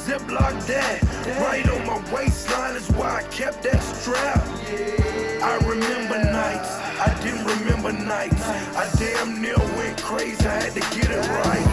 Ziploc that. Right on my waistline is why I kept that strap. I remember nights, I didn't remember nights. I damn near went crazy, I had to get it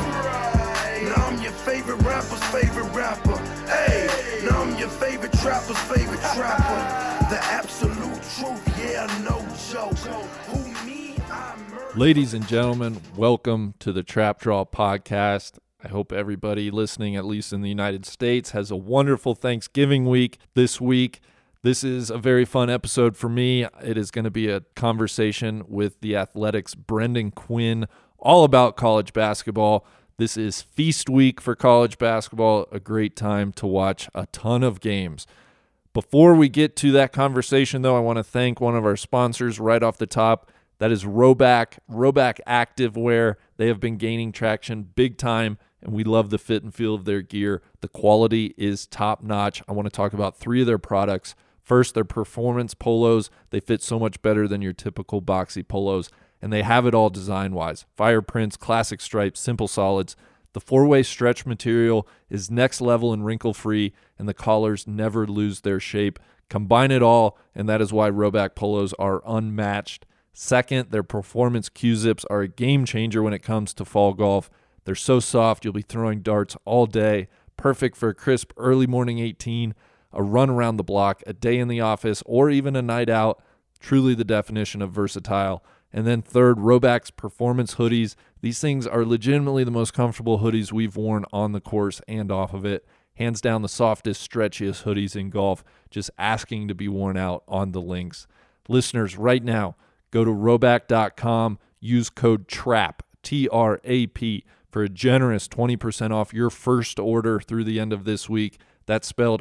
right. Now I'm your favorite rapper's favorite rapper. Hey, now I'm your favorite trapper's favorite trapper. The absolute truth, yeah, no joke. Who me, I murder. Ladies and gentlemen, welcome to the Trap Draw Podcast. I hope everybody listening, at least in the United States, has a wonderful Thanksgiving week this week. This is a very fun episode for me. It is going to be a conversation with The Athletic's Brendan Quinn, all about college basketball. This is feast week for college basketball, a great time to watch a ton of games. Before we get to that conversation, though, I want to thank one of our sponsors right off the top. That is Rhoback Activewear. They have been gaining traction big time, and we love the fit and feel of their gear. The quality is top-notch. I want to talk about 3 of their products. First, their performance polos. They fit so much better than your typical boxy polos, and they have it all design-wise. Fire prints, classic stripes, simple solids. The 4-way stretch material is next level and wrinkle-free, and the collars never lose their shape. Combine it all, and that is why Rhoback polos are unmatched. Second, their performance Q-zips are a game changer when it comes to fall golf. They're so soft, you'll be throwing darts all day. Perfect for a crisp early morning 18, a run around the block, a day in the office, or even a night out. Truly the definition of versatile. And then third, Rhoback's performance hoodies. These things are legitimately the most comfortable hoodies we've worn on the course and off of it. Hands down the softest, stretchiest hoodies in golf, just asking to be worn out on the links. Listeners, right now, go to Rhoback.com, use code TRAP, T-R-A-P, for a generous 20% off your first order through the end of this week. That's spelled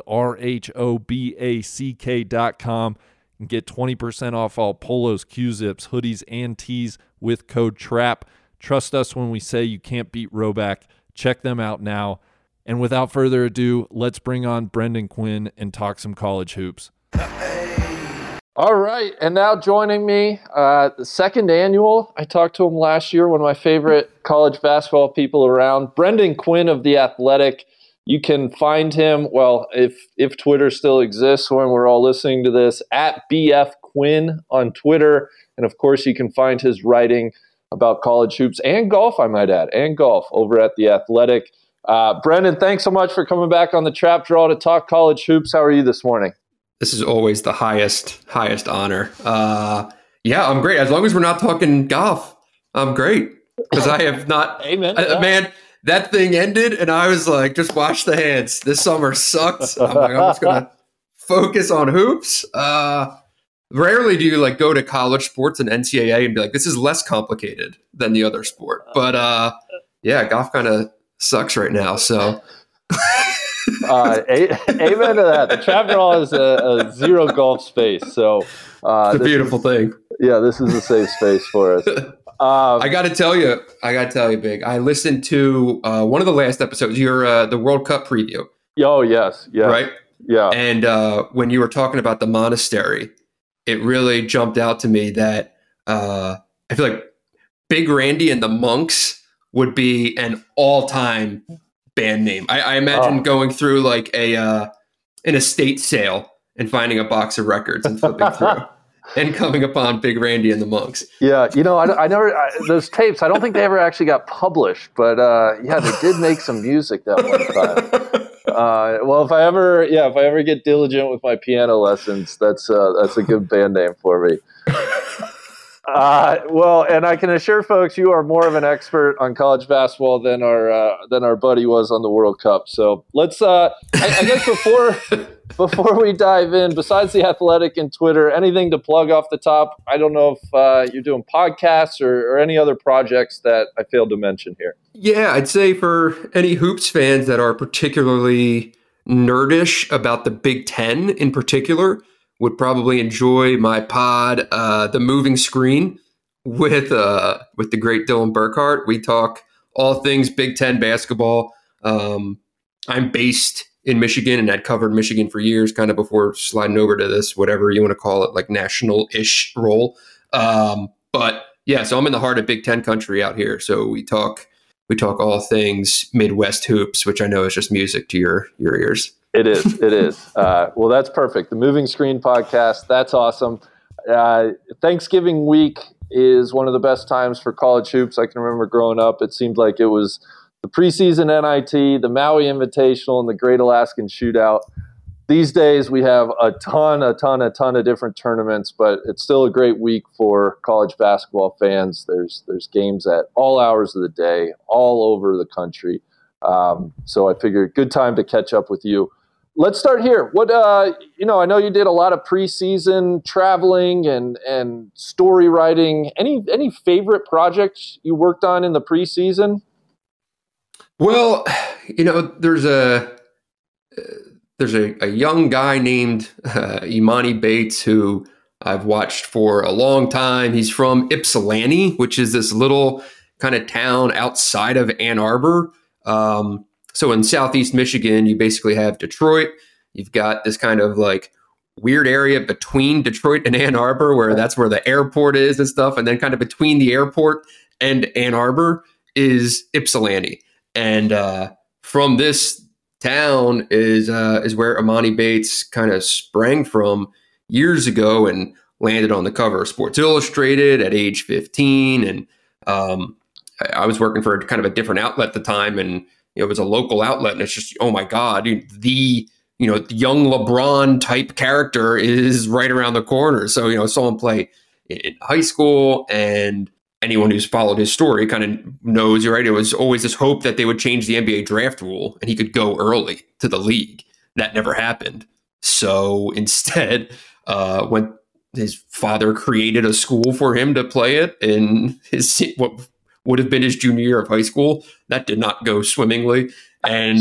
RHOBACK.com. And get 20% off all polos, Q-zips, hoodies, and tees with code TRAP. Trust us when we say you can't beat Rhoback. Check them out now. And without further ado, let's bring on Brendan Quinn and talk some college hoops. All right, and now joining me, the second annual. I talked to him last year, one of my favorite college basketball people around, Brendan Quinn of The Athletic. You can find him, well, if Twitter still exists when we're all listening to this, at BF Quinn on Twitter. And of course, you can find his writing about college hoops and golf, I might add, and golf over at The Athletic. Brendan, thanks so much for coming back on the Trap Draw to talk college hoops. How are you this morning? This is always the highest honor. Yeah, I'm great. As long as we're not talking golf, I'm great. Because I have not. Amen. Man, that thing ended, and I was like, just wash the hands. This summer sucked. I'm like, I'm just going to focus on hoops. Rarely do you like go to college sports and NCAA and be like, this is less complicated than the other sport. But yeah, golf kind of sucks right now. So. Amen to that. The Trap Draw is a zero golf space, so it's a beautiful thing. Yeah, this is a safe space for us. I got to tell you, Big. I listened to one of the last episodes. Your the World Cup preview. Oh yes, right, yeah. And when you were talking about the monastery, it really jumped out to me that I feel like Big Randy and the Monks would be an all-time band name. I imagine going through like an estate sale and finding a box of records and flipping through and coming upon Big Randy and the Monks. Yeah, I never those tapes. I don't think they ever actually got published, but yeah, they did make some music that one time. Well, if I ever get diligent with my piano lessons, that's a good band name for me. Well, and I can assure folks, you are more of an expert on college basketball than our buddy was on the World Cup. So let's, I guess before we dive in, besides The Athletic and Twitter, anything to plug off the top? I don't know if you're doing podcasts or any other projects that I failed to mention here. Yeah, I'd say for any hoops fans that are particularly nerdish about the Big Ten in particular, would probably enjoy my pod, The Moving Screen, with the great Dylan Burkhart. We talk all things Big Ten basketball. I'm based in Michigan and had covered Michigan for years, kind of before sliding over to this, whatever you want to call it, like national-ish role. But yeah, so I'm in the heart of Big Ten country out here. So we talk we talk all things Midwest hoops, which I know is just music to your ears. It is. It is. Well, that's perfect. The Moving Screen podcast. That's awesome. Thanksgiving week is one of the best times for college hoops. I can remember growing up, it seemed like it was the preseason NIT, the Maui Invitational, and the Great Alaskan Shootout. These days, we have a ton of different tournaments, but it's still a great week for college basketball fans. There's games at all hours of the day, all over the country. So I figured good time to catch up with you. Let's start here. What I know you did a lot of preseason traveling and story writing. Any favorite projects you worked on in the preseason? Well, there's a young guy named Imani Bates who I've watched for a long time. He's from Ypsilanti, which is this little kind of town outside of Ann Arbor. So in Southeast Michigan, you basically have Detroit. You've got this kind of like weird area between Detroit and Ann Arbor, where that's where the airport is and stuff. And then kind of between the airport and Ann Arbor is Ypsilanti. And from this town is where Imani Bates kind of sprang from years ago and landed on the cover of Sports Illustrated at age 15. And I was working for kind of a different outlet at the time, and it was a local outlet, and it's just, oh my God, the young LeBron type character is right around the corner. So, I saw him play in high school, and anyone who's followed his story kind of knows, right? It was always this hope that they would change the NBA draft rule and he could go early to the league. That never happened. So instead, when his father created a school for him to play it in what would have been his junior year of high school, that did not go swimmingly. And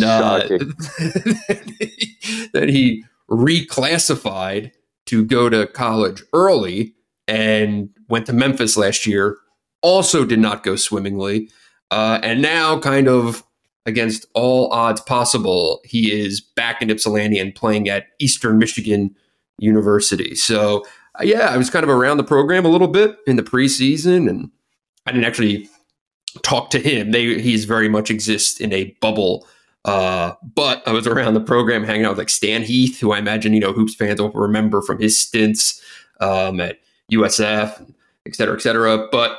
then he reclassified to go to college early and went to Memphis last year. Also did not go swimmingly. And now, kind of against all odds possible, he is back in Ypsilanti and playing at Eastern Michigan University. So, I was kind of around the program a little bit in the preseason, and I didn't actually talk to him. He's very much exists in a bubble. But I was around the program hanging out with like Stan Heath, who I imagine, hoops fans will remember from his stints at USF, et cetera, et cetera. But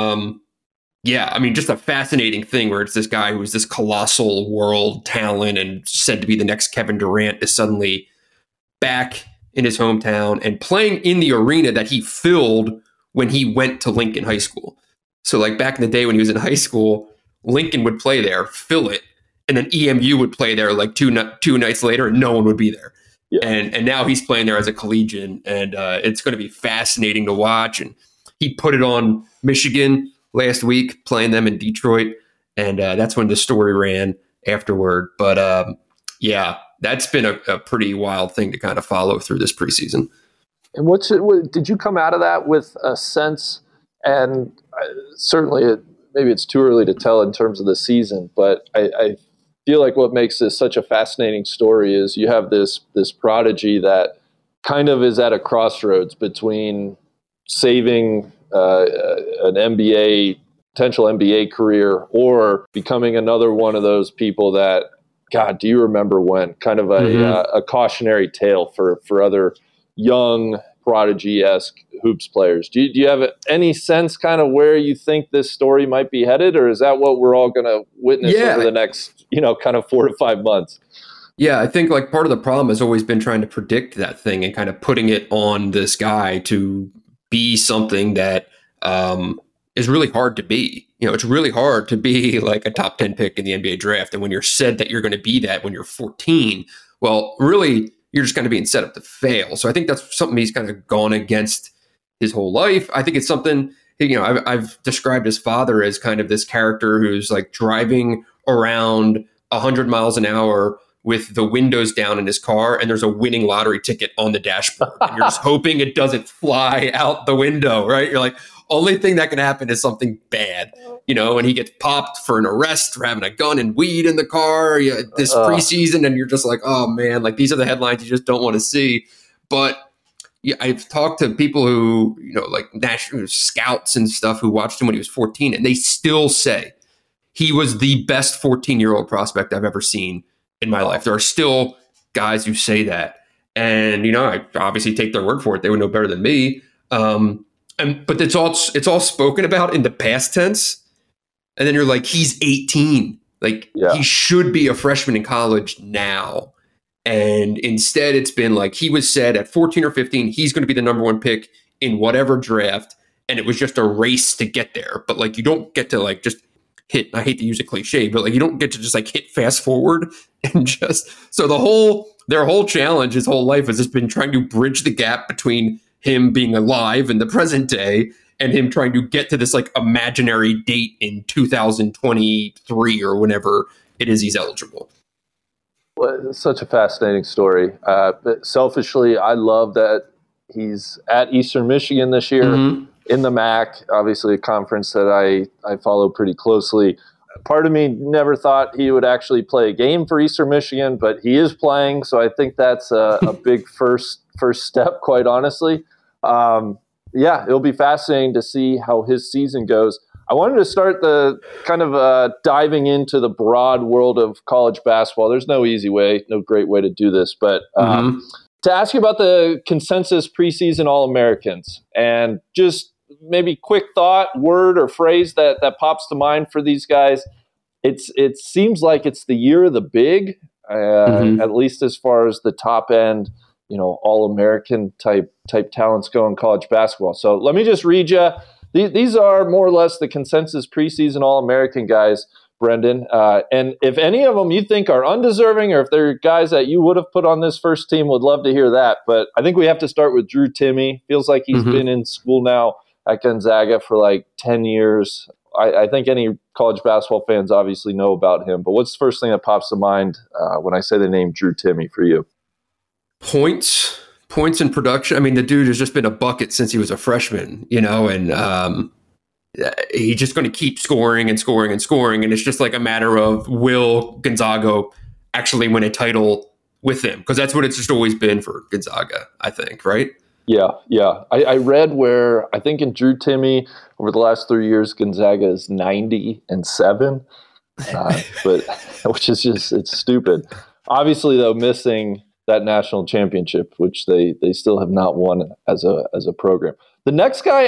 just a fascinating thing where it's this guy who was this colossal world talent and said to be the next Kevin Durant is suddenly back in his hometown and playing in the arena that he filled when he went to Lincoln High School. So like back in the day when he was in high school, Lincoln would play there, fill it, and then EMU would play there like two nights later and no one would be there. Yeah. And now he's playing there as a collegian, and it's going to be fascinating to watch. And he put it on Michigan last week, playing them in Detroit, and that's when the story ran afterward. But that's been a pretty wild thing to kind of follow through this preseason. And did you come out of that with a sense, and certainly maybe it's too early to tell in terms of the season, but I feel like what makes this such a fascinating story is you have this prodigy that kind of is at a crossroads between saving an potential NBA career or becoming another one of those people that, God, do you remember when? Kind of a cautionary tale for other young prodigy-esque hoops players. Do you have any sense kind of where you think this story might be headed, or is that what we're all going to witness over the next, kind of 4 to 5 months? Yeah, I think like part of the problem has always been trying to predict that thing and kind of putting it on this guy to be something that is really hard to be. It's really hard to be like a top 10 pick in the NBA draft. And when you're said that you're going to be that when you're 14, well, really, you're just kind of being set up to fail. So I think that's something he's kind of gone against his whole life. I think it's something, I've described his father as kind of this character who's like driving around 100 miles an hour with the windows down in his car, and there's a winning lottery ticket on the dashboard. And you're just hoping it doesn't fly out the window, right? You're like, only thing that can happen is something bad, and he gets popped for an arrest for having a gun and weed in the car this preseason. And you're just like, oh man, like these are the headlines you just don't want to see. But I've talked to people who, like national scouts and stuff who watched him when he was 14, and they still say he was the best 14-year-old prospect I've ever seen in my life. There are still guys who say that. And, I obviously take their word for it. They would know better than me. But it's all spoken about in the past tense. And then you're like, he's 18. Like, he should be a freshman in college now. And instead, it's been like he was said at 14 or 15, he's going to be the number one pick in whatever draft. And it was just a race to get there. But like, you don't get to like just hit, I hate to use a cliche, but like, you don't get to just like hit fast forward and just, so their whole challenge, his whole life has just been trying to bridge the gap between him being alive in the present day and him trying to get to this like imaginary date in 2023 or whenever it is he's eligible. Well, it's such a fascinating story. But selfishly, I love that he's at Eastern Michigan this year in the MAC, obviously a conference that I follow pretty closely. Part of me never thought he would actually play a game for Eastern Michigan, but he is playing, so I think that's a big first step, quite honestly. It'll be fascinating to see how his season goes. I wanted to start the kind of diving into the broad world of college basketball. There's no easy way, no great way to do this, but to ask you about the consensus preseason All-Americans and just maybe quick thought, word or phrase that pops to mind for these guys. It seems like it's the year of the big, at least as far as the top end, All-American type talents go in college basketball. So let me just read you. These are more or less the consensus preseason All-American guys, Brendan. And if any of them you think are undeserving or if they're guys that you would have put on this first team, would love to hear that. But I think we have to start with Drew Timme. Feels like he's been in school now at Gonzaga for like 10 years. I think any college basketball fans obviously know about him. But what's the first thing that pops to mind when I say the name Drew Timme for you? Points in production. I mean, the dude has just been a bucket since he was a freshman, and he's just going to keep scoring and scoring and scoring. And it's just like a matter of, will Gonzaga actually win a title with him? Because that's what it's just always been for Gonzaga, I think, right? Yeah. I read where I think in Drew Timme over the last 3 years, Gonzaga is 90-7, but which is just, it's stupid. Obviously, though, missing that national championship, which they still have not won as a program. The next guy,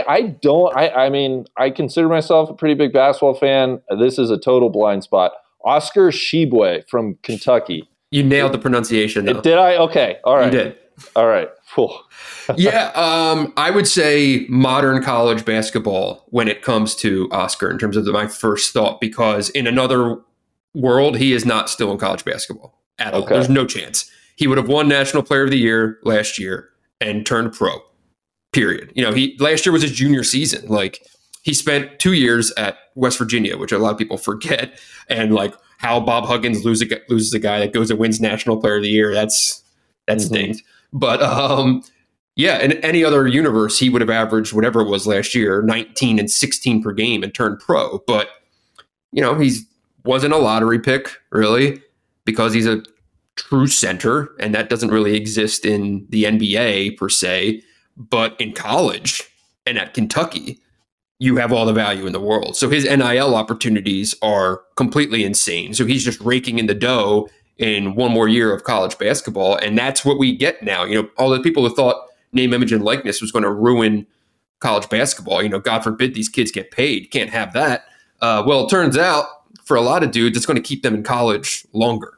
I consider myself a pretty big basketball fan. This is a total blind spot. Oscar Tshiebwe from Kentucky. You nailed the pronunciation, though. Did I? Okay. All right. You did. All right. Cool. Yeah, I would say modern college basketball when it comes to Oscar in terms of my first thought, because in another world, he is not still in college basketball at all. There's no chance. He would have won National Player of the Year last year and turned pro, period. Last year was his junior season. Like, he spent 2 years at West Virginia, which a lot of people forget, and like how Bob Huggins loses a guy that goes and wins National Player of the Year. That stings. But in any other universe, he would have averaged whatever it was last year, 19 and 16 per game, and turned pro. But he wasn't a lottery pick really, because he's a true center, and that doesn't really exist in the NBA per se. But in college and at Kentucky, you have all the value in the world. So his NIL opportunities are completely insane. So he's just raking in the dough in one more year of college basketball. And that's what we get now. All the people who thought name, image, and likeness was going to ruin college basketball. God forbid these kids get paid. Can't have that. Well, it turns out for a lot of dudes, it's going to keep them in college longer.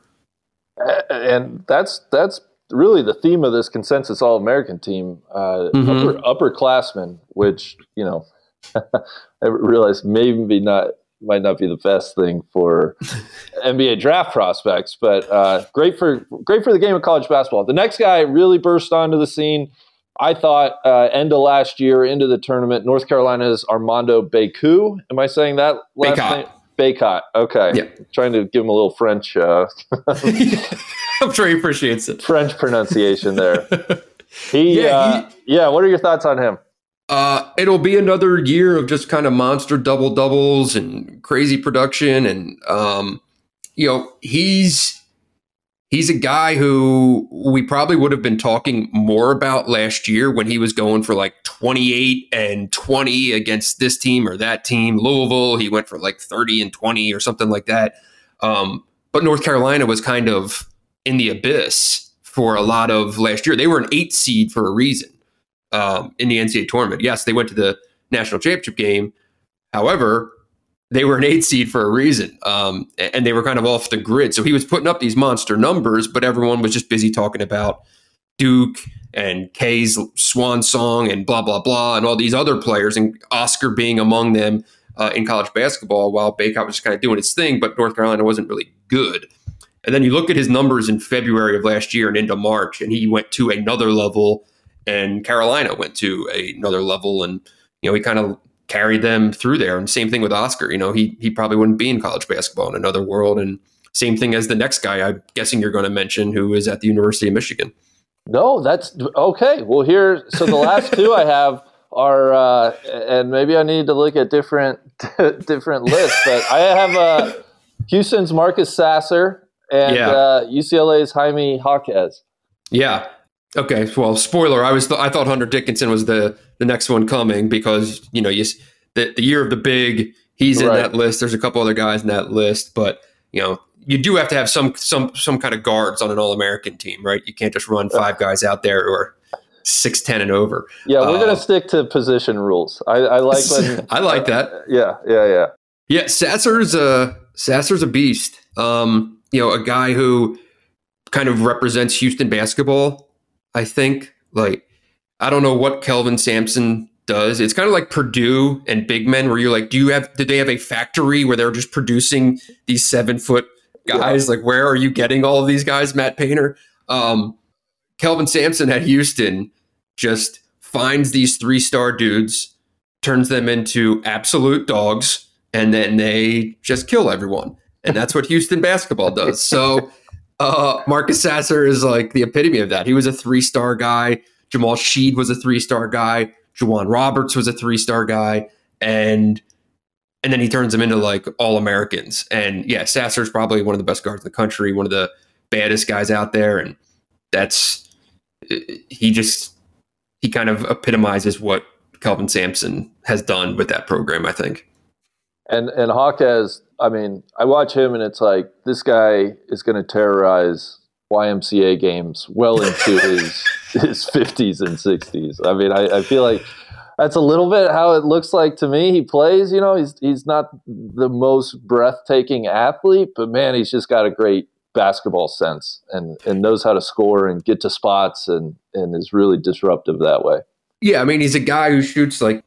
And that's really the theme of this consensus All-American team, upperclassmen, which, I realize might not be the best thing for NBA draft prospects, but great for the game of college basketball. The next guy really burst onto the scene, I thought, end of last year into the tournament. North Carolina's Armando Bacot. Am I saying that last name? Bacot. Okay. Yeah. Trying to give him a little French. I'm sure he appreciates it. French pronunciation there. What are your thoughts on him? It'll be another year of just kind of monster doubles and crazy production. And, he's He's a guy who we probably would have been talking more about last year when he was going for like 28 and 20 against this team or that team. Louisville, he went for like 30 and 20 or something like that. But North Carolina was kind of in the abyss for a lot of last year. They were an 8 seed for a reason in the NCAA tournament. Yes, they went to the national championship game. However, they were an 8 seed for a reason, and they were kind of off the grid. So he was putting up these monster numbers, but everyone was just busy talking about Duke and Kay's swan song and blah, blah, blah, and all these other players, and Oscar being among them in college basketball, while Bacot was just kind of doing its thing, but North Carolina wasn't really good. And then you look at his numbers in February of last year and into March, and he went to another level, and Carolina went to another level, and he kind of carried them through there. And same thing with Oscar. He probably wouldn't be in college basketball in another world. And same thing as the next guy I'm guessing you're going to mention, who is at the University of Michigan. No, that's okay. Well, so the last two I have are, and maybe I need to look at different lists, but I have Houston's Marcus Sasser and UCLA's Jaime Jaquez. Yeah. Okay. Well, spoiler. I thought Hunter Dickinson was the next one coming because the year of the big, he's in that list. There's a couple other guys in that list, but you do have to have some kind of guards on an All-American team, right? You can't just run 5 guys out there who are 6'10" and over. Yeah, we're gonna stick to position rules. I like when I like that. Yeah. Sasser's a beast. A guy who kind of represents Houston basketball. I think, I don't know what Kelvin Sampson does. It's kind of like Purdue and big men where you're like, did they have a factory where they're just producing these 7-foot guys? Like, where are you getting all of these guys, Matt Painter? Kelvin Sampson at Houston just finds these 3-star dudes, turns them into absolute dogs, and then they just kill everyone. And that's what Houston basketball does. So Marcus Sasser is like the epitome of that. He was a 3-star guy. Jamal Sheed was a 3-star guy. Juwan Roberts was a 3-star guy. And then he turns them into like All-Americans. And yeah, Sasser's probably one of the best guards in the country, one of the baddest guys out there. And he kind of epitomizes what Kelvin Sampson has done with that program, I think. And Jaquez, I mean, I watch him and it's like, this guy is going to terrorize YMCA games well into his 50s and 60s. I mean, I feel like that's a little bit how it looks like to me. He plays, he's not the most breathtaking athlete, but man, he's just got a great basketball sense and knows how to score and get to spots and is really disruptive that way. Yeah, I mean, he's a guy who shoots like,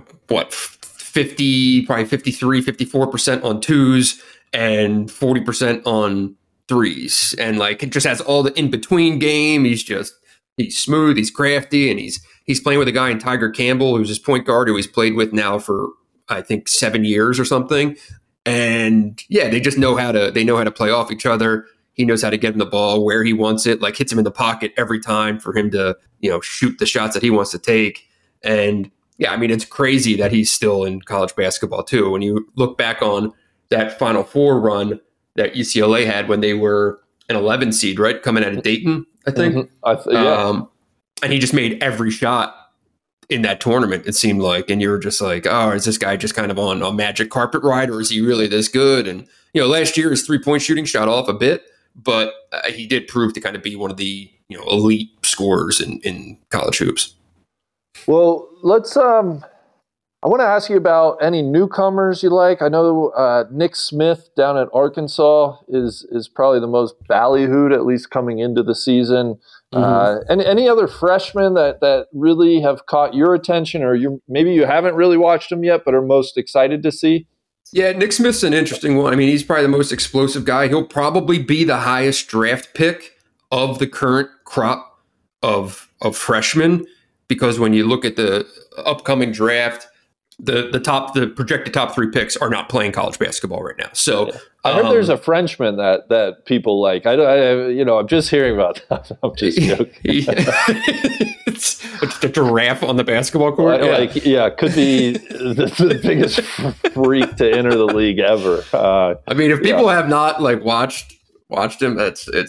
50, probably 53, 54% on twos and 40% on threes. And like, it just has all the in-between game. He's smooth, he's crafty, and he's playing with a guy in Tiger Campbell, who's his point guard, who he's played with now for, I think, 7 years or something. And yeah, they just know how to play off each other. He knows how to get him the ball where he wants it, like hits him in the pocket every time for him to, shoot the shots that he wants to take. And yeah, I mean, it's crazy that he's still in college basketball too. When you look back on that Final Four run that UCLA had when they were an 11 seed, right? Coming out of Dayton, I think. Mm-hmm. And he just made every shot in that tournament, it seemed like. And you were just like, oh, is this guy just kind of on a magic carpet ride, or is he really this good? And, last year his 3-point shooting shot off a bit, but he did prove to kind of be one of the, elite scorers in college hoops. Well, let's I want to ask you about any newcomers you like. I know Nick Smith down at Arkansas is probably the most ballyhooed, at least coming into the season. Mm-hmm. And any other freshmen that really have caught your attention, or maybe you haven't really watched them yet, but are most excited to see? Yeah, Nick Smith's an interesting one. I mean, he's probably the most explosive guy. He'll probably be the highest draft pick of the current crop of freshmen, because when you look at the upcoming draft, the projected top 3 picks are not playing college basketball right now. So I heard there's a Frenchman that people like. I'm just hearing about that. I'm just joking. It's a giraffe on the basketball court. Could be the biggest freak to enter the league ever. I mean, if people have not watched him,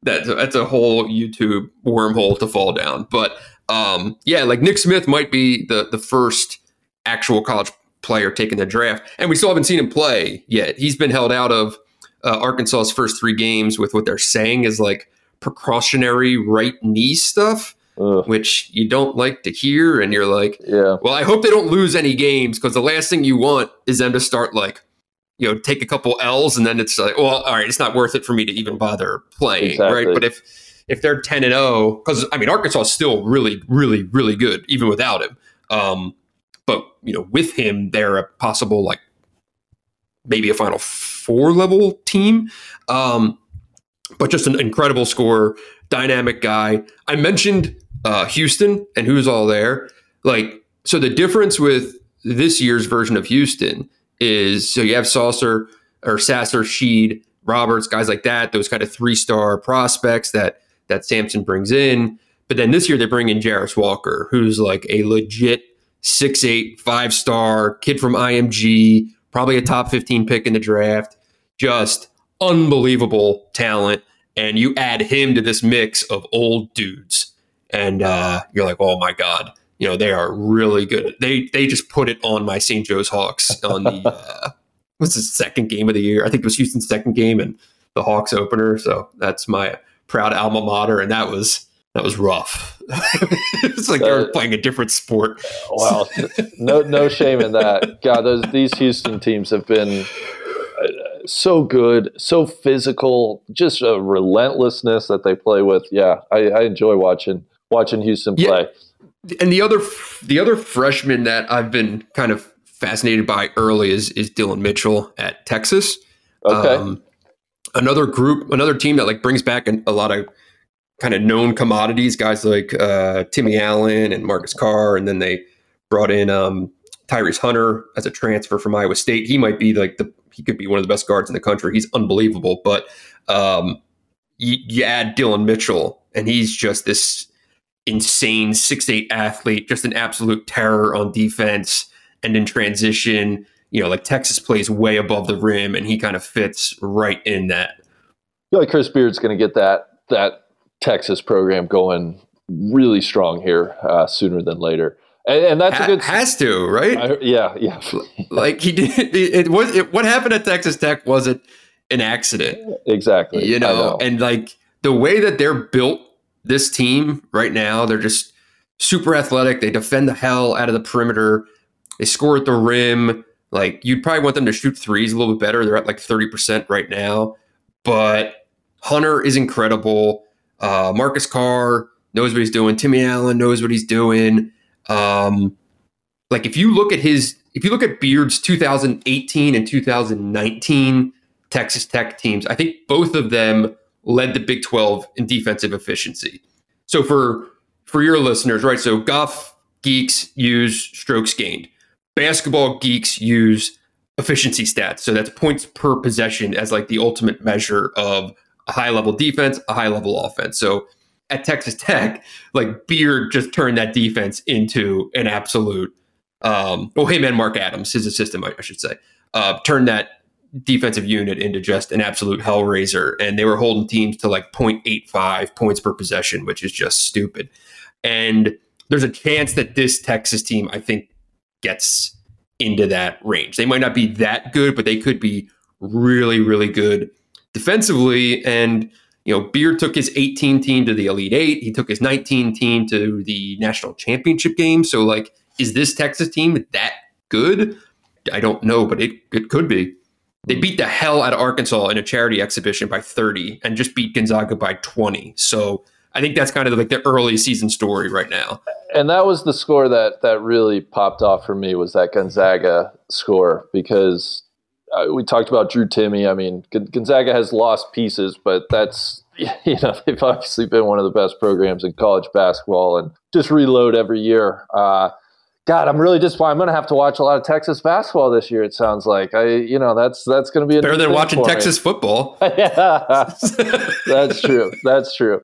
that's a whole YouTube wormhole to fall down. But like Nick Smith might be the first actual college player taking the draft, and we still haven't seen him play yet. He's been held out of Arkansas's first 3 games with what they're saying is like precautionary right knee stuff. Ugh. Which you don't like to hear, and you're like, yeah. Well, I hope they don't lose any games, because the last thing you want is them to start like, take a couple L's, and then it's like, well, all right, it's not worth it for me to even bother playing, exactly. Right? But if they're 10-0, because I mean Arkansas is still really, really, really good even without him. But with him, they're a possible like maybe a Final Four level team. But just an incredible scorer, dynamic guy. I mentioned Houston and who's all there. So the difference with this year's version of Houston is, so you have Sasser, Sheed, Roberts, guys like that, those kind of 3-star prospects that Sampson brings in. But then this year they bring in Jarris Walker, who's like a legit 6'8", 5-star kid from IMG, probably a top 15 pick in the draft. Just unbelievable talent. And you add him to this mix of old dudes, and you're like, oh my God, they are really good. They just put it on my St. Joe's Hawks on the what's the second game of the year? I think it was Houston's second game and the Hawks opener. So that's my proud alma mater, and that was rough. It's like they were playing a different sport. Wow, no shame in that. God, these Houston teams have been so good, so physical, just a relentlessness that they play with. Yeah, I enjoy watching Houston play. Yeah. And the other freshman that I've been kind of fascinated by early is Dillon Mitchell at Texas. Okay. Another team that like brings back a lot of kind of known commodities, guys like Timmy Allen and Marcus Carr, and then they brought in Tyrese Hunter as a transfer from Iowa State. He might be he could be one of the best guards in the country. He's unbelievable. But you add Dillon Mitchell, and he's just this insane 6'8" athlete, just an absolute terror on defense and in transition. Like Texas plays way above the rim, and he kind of fits right in that. I feel like Chris Beard's going to get that Texas program going really strong here sooner than later. And that's a good has to, right? Yeah. Like he did. What happened at Texas Tech wasn't an accident. Exactly. I know. And like the way that they're built, this team right now, they're just super athletic. They defend the hell out of the perimeter. They score at the rim. Like you'd probably want them to shoot threes a little bit better. They're at like 30% right now. But Hunter is incredible. Marcus Carr knows what he's doing. Timmy Allen knows what he's doing. Like if you look at Beard's 2018 and 2019 Texas Tech teams, I think both of them led the Big 12 in defensive efficiency. So for your listeners, right? So golf geeks use strokes gained. Basketball geeks use efficiency stats. So that's points per possession as like the ultimate measure of a high level defense, a high level offense. So at Texas Tech, like Beard just turned that defense into an absolute, him and Mark Adams, his assistant, I should say, turned that defensive unit into just an absolute hellraiser. And they were holding teams to like 0.85 points per possession, which is just stupid. And there's a chance that this Texas team, I think, gets into that range. They might not be that good, but they could be really, really good defensively. And Beard took his 18 team to the Elite Eight. He took his 19 team to the national championship game. So, like, is this Texas team that good? I don't know, but it could be. They beat the hell out of Arkansas in a charity exhibition by 30 and just beat Gonzaga by 20. So I think that's kind of like the early season story right now. And that was the score that really popped off for me, was that Gonzaga score, because we talked about Drew Timme. I mean, Gonzaga has lost pieces, but that's, they've obviously been one of the best programs in college basketball and just reload every year. God, I'm really disappointed. I'm going to have to watch a lot of Texas basketball this year, it sounds like. That's going to be better than watching Texas football. Yeah, that's true. That's true.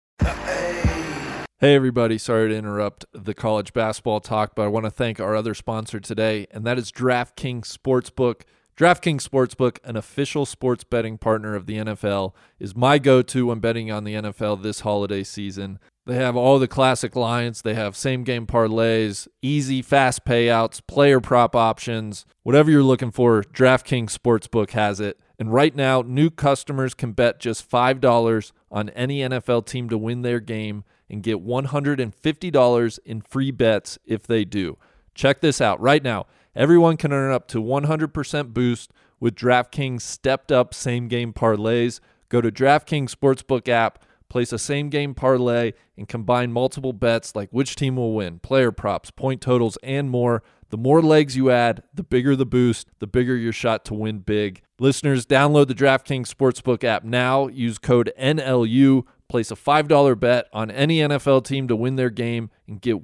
Hey, everybody. Sorry to interrupt the college basketball talk, but I want to thank our other sponsor today, and that is DraftKings Sportsbook. DraftKings Sportsbook, an official sports betting partner of the NFL, is my go-to when betting on the NFL this holiday season. They have all the classic lines. They have same-game parlays, easy, fast payouts, player prop options. Whatever you're looking for, DraftKings Sportsbook has it. And right now, new customers can bet just $5 on any NFL team to win their game and get $150 in free bets if they do. Check this out right now. Everyone can earn up to 100% boost with DraftKings stepped-up same-game parlays. Go to DraftKings Sportsbook app, place a same-game parlay, and combine multiple bets like which team will win, player props, point totals, and more. The more legs you add, the bigger the boost, the bigger your shot to win big. Listeners, download the DraftKings Sportsbook app now. Use code NLU. Place a $5 bet on any NFL team to win their game and get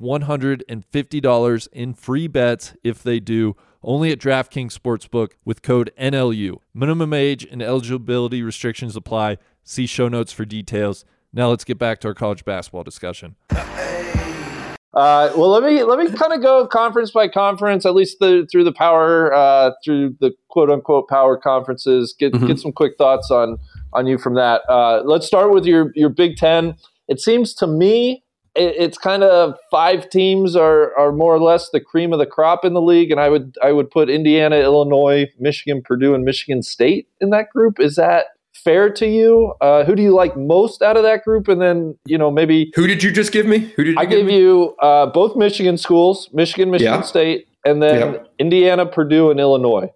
$150 in free bets if they do. Only at DraftKings Sportsbook with code NLU. Minimum age and eligibility restrictions apply. See show notes for details. Now let's get back to our college basketball discussion. Well, let me kind of go conference by conference, at least through the quote unquote power conferences. Get some quick thoughts on you from that. Let's start with your Big Ten. It seems to me it's kind of 5 teams are more or less the cream of the crop in the league, and I would put Indiana, Illinois, Michigan, Purdue, and Michigan State in that group. Is that fair to you? Who do you like most out of that group? And then, maybe... Who did you just give me? I gave you both Michigan schools, Michigan State, and then Indiana, Purdue, and Illinois.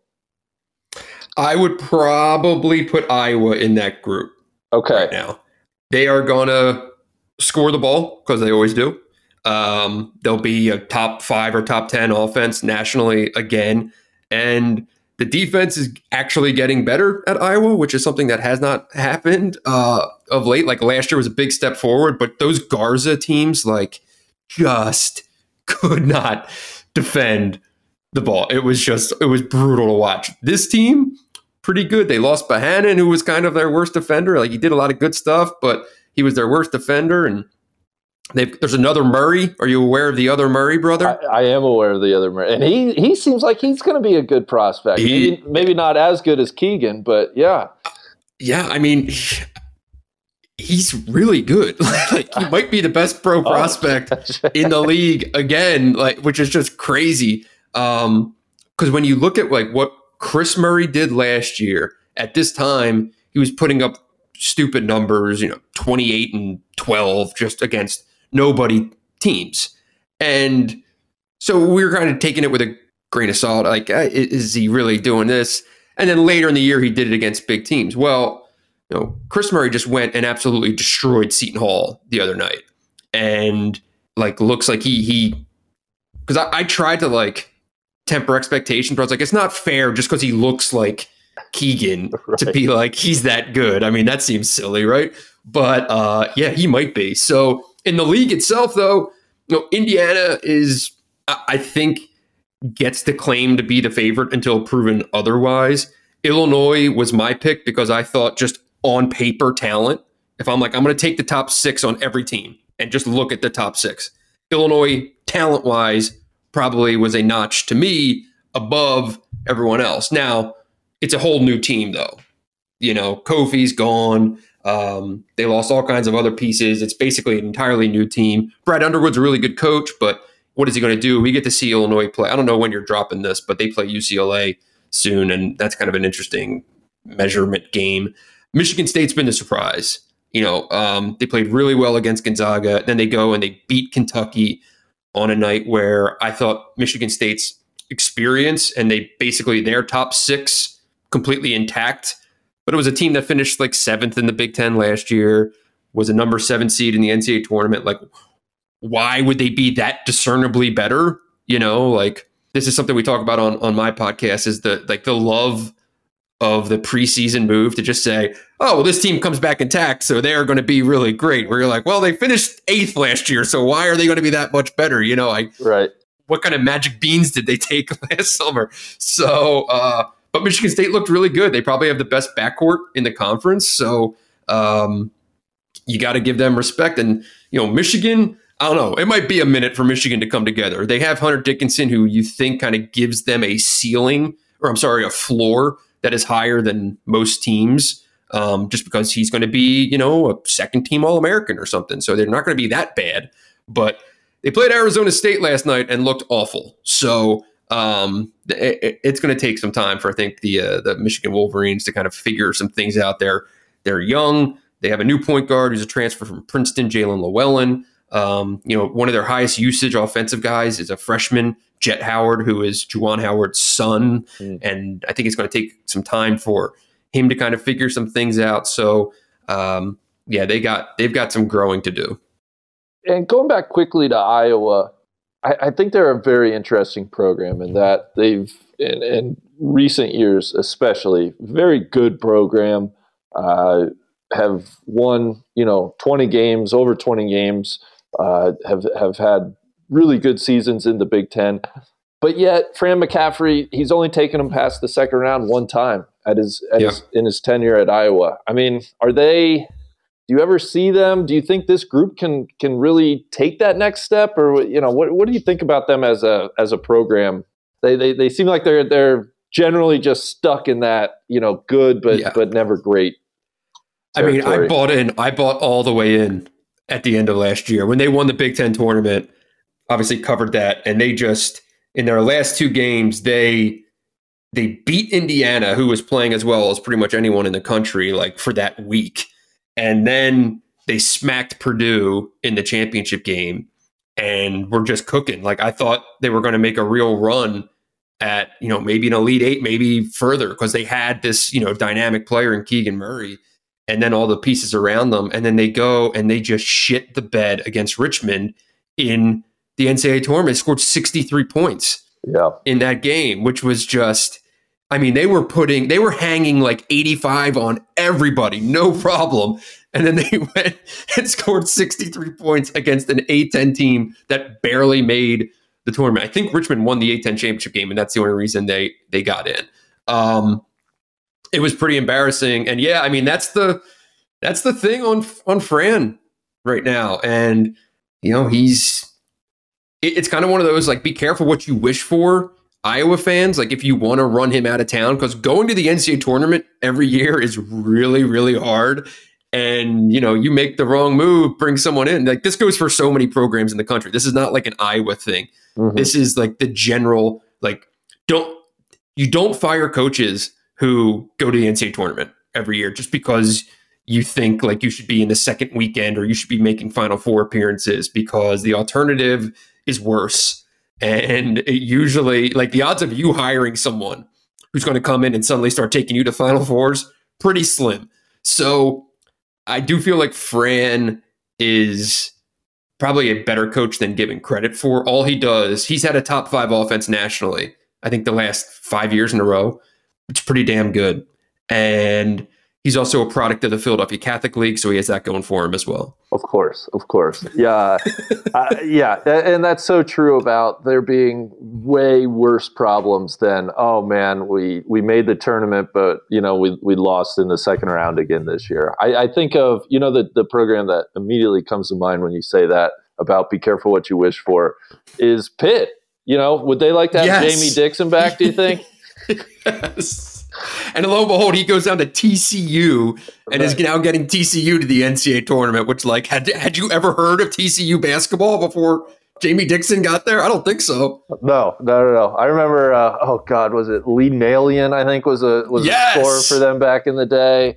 I would probably put Iowa in that group. Okay. Right now. They are going to score the ball because they always do. They'll be a top 5 or top 10 offense nationally again. And the defense is actually getting better at Iowa, which is something that has not happened of late. Like last year was a big step forward, but those Garza teams just could not defend the ball. It was brutal to watch. This team, pretty good. They lost Bohannon, who was kind of their worst defender. He did a lot of good stuff, but he was their worst defender. And there's another Murray. Are you aware of the other Murray brother? I am aware of the other Murray. And he seems like he's going to be a good prospect. Maybe not as good as Keegan, but yeah. Yeah, I mean, he's really good. He might be the best pro prospect in the league again, which is just crazy. Because when you look at what Chris Murray did last year, at this time, he was putting up stupid numbers, 28 and 12 just against nobody teams. And so we were kind of taking it with a grain of salt. Is he really doing this? And then later in the year, he did it against big teams. Well, Chris Murray just went and absolutely destroyed Seton Hall the other night. And looks like he because I tried to temper expectations, but I was like, it's not fair just because he looks like Keegan to be he's that good. I mean, that seems silly, right? But he might be. So in the league itself, though, Indiana is, I think, gets the claim to be the favorite until proven otherwise. Illinois was my pick because I thought just on paper talent, if I'm going to take the top 6 on every team and just look at the top 6, Illinois talent-wise probably was a notch to me above everyone else. Now, it's a whole new team, though. Kofi's gone. They lost all kinds of other pieces. It's basically an entirely new team. Brad Underwood's a really good coach, but what is he going to do? We get to see Illinois play. I don't know when you're dropping this, but they play UCLA soon, and that's kind of an interesting measurement game. Michigan State's been the surprise. They played really well against Gonzaga. Then they go and they beat Kentucky on a night where I thought Michigan State's experience and their top 6 completely intact. But it was a team that finished 7th in the Big Ten last year, was a number 7 seed in the NCAA tournament. Why would they be that discernibly better? This is something we talk about on my podcast, is the love of the preseason move to just say, oh, well, this team comes back intact, so they're going to be really great. Where you're well, they finished 8th last year, so why are they going to be that much better? Right. What kind of magic beans did they take last summer? So, but Michigan State looked really good. They probably have the best backcourt in the conference. So you got to give them respect. And, Michigan, I don't know, it might be a minute for Michigan to come together. They have Hunter Dickinson, who you think kind of gives them a ceiling a floor that is higher than most teams, just because he's going to be, a second team All-American or something. So they're not going to be that bad. But they played Arizona State last night and looked awful. So it's going to take some time for, I think, the Michigan Wolverines to kind of figure some things out there. They're young. They have a new point guard who's a transfer from Princeton, Jalen Llewellyn. One of their highest usage offensive guys is a freshman, Jet Howard, who is Juwan Howard's son. And I think it's going to take some time for him to kind of figure some things out. So, they've got some growing to do. And going back quickly to Iowa, I think they're a very interesting program in that they've, in recent years especially, very good program, have won, 20 games, over 20 games, have had really good seasons in the Big Ten. But yet, Fran McCaffery, he's only taken them past the second round one time in his tenure at Iowa. I mean, do you ever see them? Do you think this group can really take that next step? Or, what do you think about them as a program? They seem like they're generally just stuck in that, good but never great territory. I mean, I bought all the way in at the end of last year when they won the Big Ten tournament, obviously covered that. And they just, in their last two games, they beat Indiana, who was playing as well as pretty much anyone in the country, like for that week. And then they smacked Purdue in the championship game and were just cooking. Like, I thought they were going to make a real run at, maybe an Elite Eight, maybe further, because they had this, dynamic player in Keegan Murray and then all the pieces around them. And then they go and they just shit the bed against Richmond in the NCAA tournament. They scored 63 points in that game, which was just, I mean, they were hanging like 85 on everybody, no problem. And then they went and scored 63 points against an A-10 team that barely made the tournament. I think Richmond won the A-10 championship game, and that's the only reason they got in. It was pretty embarrassing. And yeah, I mean, that's the thing on Fran right now. And, it's kind of one of those, like, be careful what you wish for, Iowa fans, like, if you want to run him out of town, because going to the NCAA tournament every year is really, really hard. And, you make the wrong move, bring someone in. Like, this goes for so many programs in the country. This is not like an Iowa thing. Mm-hmm. This is like the general, like, you don't fire coaches who go to the NCAA tournament every year just because you think like you should be in the second weekend or you should be making Final Four appearances, because the alternative is worse. And it usually, like, the odds of you hiring someone who's going to come in and suddenly start taking you to Final Fours, pretty slim. So I do feel like Fran is probably a better coach than given credit for. All he does, he's had a top 5 offense nationally, I think the last 5 years in a row. It's pretty damn good. And he's also a product of the Philadelphia Catholic League, so he has that going for him as well. Of course. Yeah. And that's so true about there being way worse problems than, oh man, we made the tournament, but we lost in the second round again this year. I think of, the program that immediately comes to mind when you say that about be careful what you wish for is Pitt. Would they like to have Jamie Dixon back, do you think? Yes. And lo and behold, he goes down to TCU and is now getting TCU to the NCAA tournament, which, like, had you ever heard of TCU basketball before Jamie Dixon got there? I don't think so. No. I remember, was it Lee Malian, I think, was a scorer for them back in the day.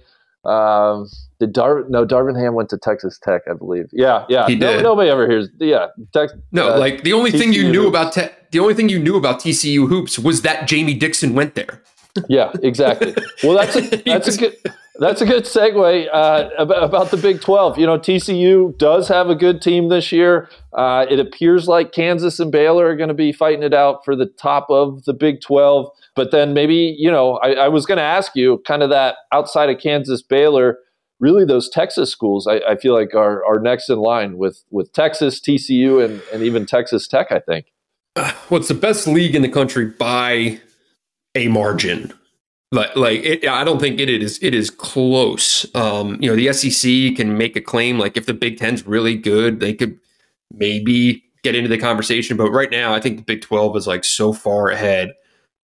Darvin Ham went to Texas Tech, I believe. Yeah. He did. Nobody ever hears. Yeah. Like, the only thing you knew about TCU hoops was that Jamie Dixon went there. Yeah, exactly. Well, that's a good segue about the Big 12. TCU does have a good team this year. It appears like Kansas and Baylor are going to be fighting it out for the top of the Big 12. But then maybe, I was going to ask you, kind of that outside of Kansas, Baylor, really those Texas schools, I feel like are next in line with Texas, TCU, and even Texas Tech, I think. Well, it's the best league in the country by a margin. I don't think it is close. The SEC can make a claim, like, if the Big Ten's really good, they could maybe get into the conversation. But right now, I think the Big 12 is, like, so far ahead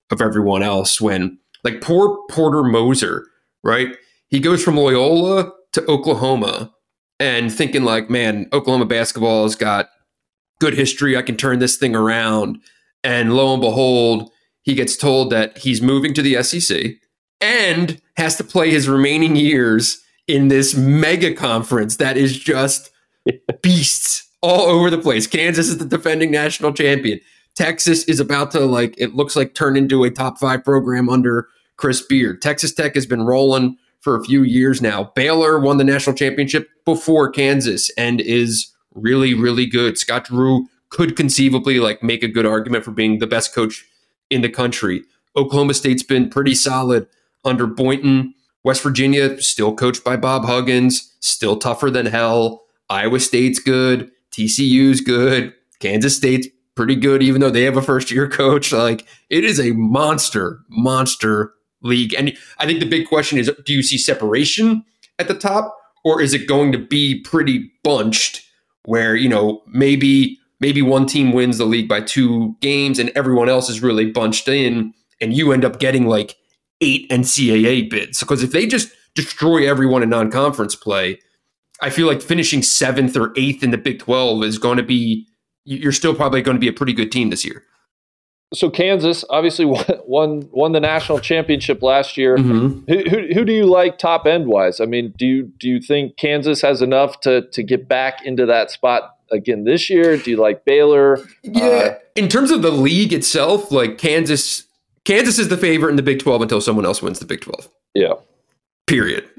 of everyone else when, like, poor Porter Moser, right? He goes from Loyola to Oklahoma and thinking like, man, Oklahoma basketball has got good history. I can turn this thing around. And lo and behold, he gets told that he's moving to the SEC and has to play his remaining years in this mega conference that is just beasts all over the place. Kansas is the defending national champion. Texas is about to, like, it looks like turn into a top 5 program under Chris Beard. Texas Tech has been rolling for a few years now. Baylor won the national championship before Kansas and is really, really good. Scott Drew could conceivably, like, make a good argument for being the best coach in the country. Oklahoma State's been pretty solid under Boynton. West Virginia, still coached by Bob Huggins, still tougher than hell. Iowa State's good. TCU's good. Kansas State's pretty good, even though they have a first-year coach. Like, it is a monster league. And I think the big question is, do you see separation at the top, or is it going to be pretty bunched where, you know, maybe one team wins the league by 2 games and everyone else is really bunched in, and you end up getting like 8 NCAA bids? Because if they just destroy everyone in non-conference play, I feel like finishing 7th or 8th in the Big 12 is going to be, you're still probably going to be a pretty good team this year. So Kansas obviously won the national championship last year. Mm-hmm. Who do you like top end wise? I mean, do you think Kansas has enough to get back into that spot again this year? Do you like Baylor? Yeah, in terms of the league itself, like Kansas is the favorite in the Big 12 until someone else wins the Big 12. Yeah. Period.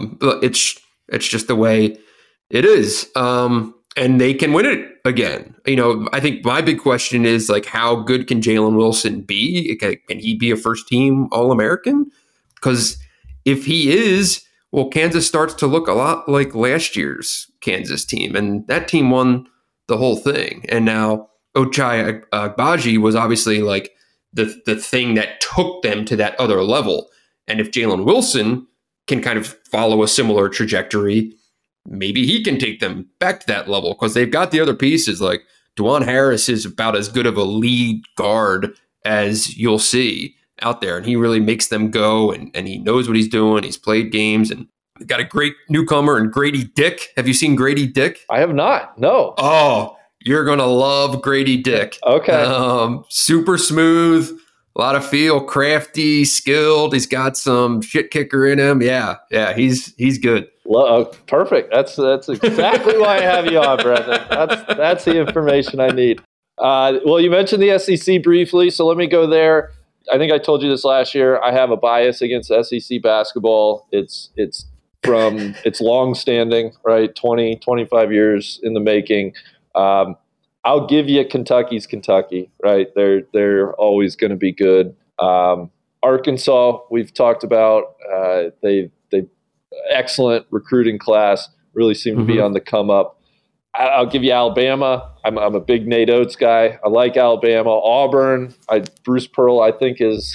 It's just the way it is. And they can win it again. You know, I think my big question is, like, how good can Jalen Wilson be? Can he be a first-team All-American? Because if he is, well, Kansas starts to look a lot like last year's Kansas team. And that team won the whole thing. And now Ochai Agbaji was obviously like the thing that took them to that other level. And if Jalen Wilson can kind of follow a similar trajectory, maybe he can take them back to that level, because they've got the other pieces. Like Dwan Harris is about as good of a lead guard as you'll see out there. And he really makes them go, and he knows what he's doing. He's played games, and we've got a great newcomer in Grady Dick. Have you seen Grady Dick? I have not. No. Oh, you're going to love Grady Dick. Okay. Super smooth, a lot of feel, crafty, skilled. He's got some shit kicker in him. Yeah, he's good. Perfect. That's exactly why I have you on, Brendan. That's the information I need. Well, you mentioned the SEC briefly, so let me go there. I think I told you this last year. I have a bias against SEC basketball. It's long-standing, right? 20, 25 years in the making. I'll give you Kentucky's Kentucky, right? They're always going to be good. Arkansas, we've talked about. They excellent recruiting class, really seem to be on the come up. I'll give you Alabama. I'm a big Nate Oates guy. I like Alabama. Auburn, Bruce Pearl, I think is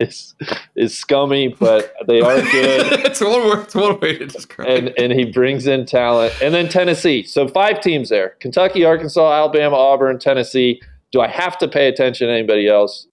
scummy, but they are good. It's one way to describe it. And he brings in talent. And then Tennessee. So 5 teams there: Kentucky, Arkansas, Alabama, Auburn, Tennessee. Do I have to pay attention to anybody else?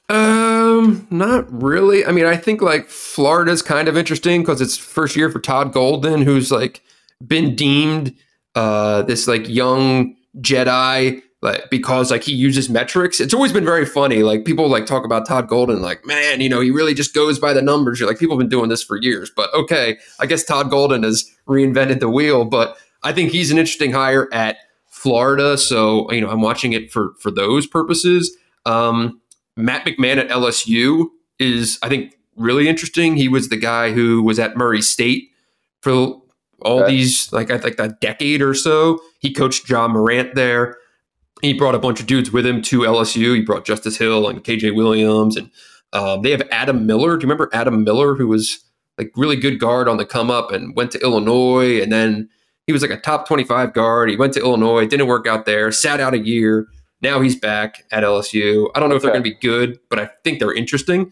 Not really. I mean, I think like Florida's kind of interesting because it's first year for Todd Golden, who's like been deemed this like young Jedi, like, because like he uses metrics. It's always been very funny. Like people like talk about Todd Golden, like, man, you know, he really just goes by the numbers. You're like, people have been doing this for years, but okay, I guess Todd Golden has reinvented the wheel. But I think he's an interesting hire at Florida. So, you know, I'm watching it for those purposes. Matt McMahon at LSU is, I think, really interesting. He was the guy who was at Murray State for all these, like, I think a decade or so. He coached John Morant there. He brought a bunch of dudes with him to LSU. He brought Justice Hill and KJ Williams. And they have Adam Miller. Do you remember Adam Miller, who was like really good guard on the come up and went to Illinois? And then he was like a top 25 guard. He went to Illinois, didn't work out there, sat out a year. Now he's back at LSU. I don't know if they're going to be good, but I think they're interesting.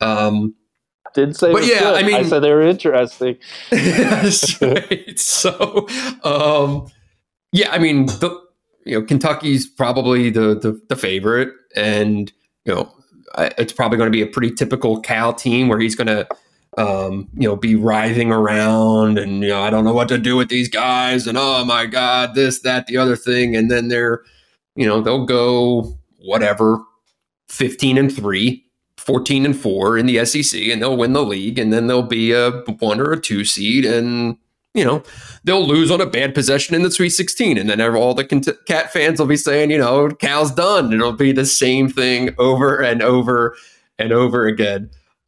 Didn't say, but yeah, good. I mean, I said they were interesting. Right. So, yeah, I mean, Kentucky's probably the favorite, and it's probably going to be a pretty typical Cal team where he's going to, be writhing around and, I don't know what to do with these guys. And, oh my God, this, that, the other thing. And then they'll go whatever, 15-3, 14-4 in the SEC, and they'll win the league. And then they'll be a 1 or a 2 seed. And, they'll lose on a bad possession in the Sweet 16. And then all the Cat fans will be saying, Cal's done. It'll be the same thing over and over and over again.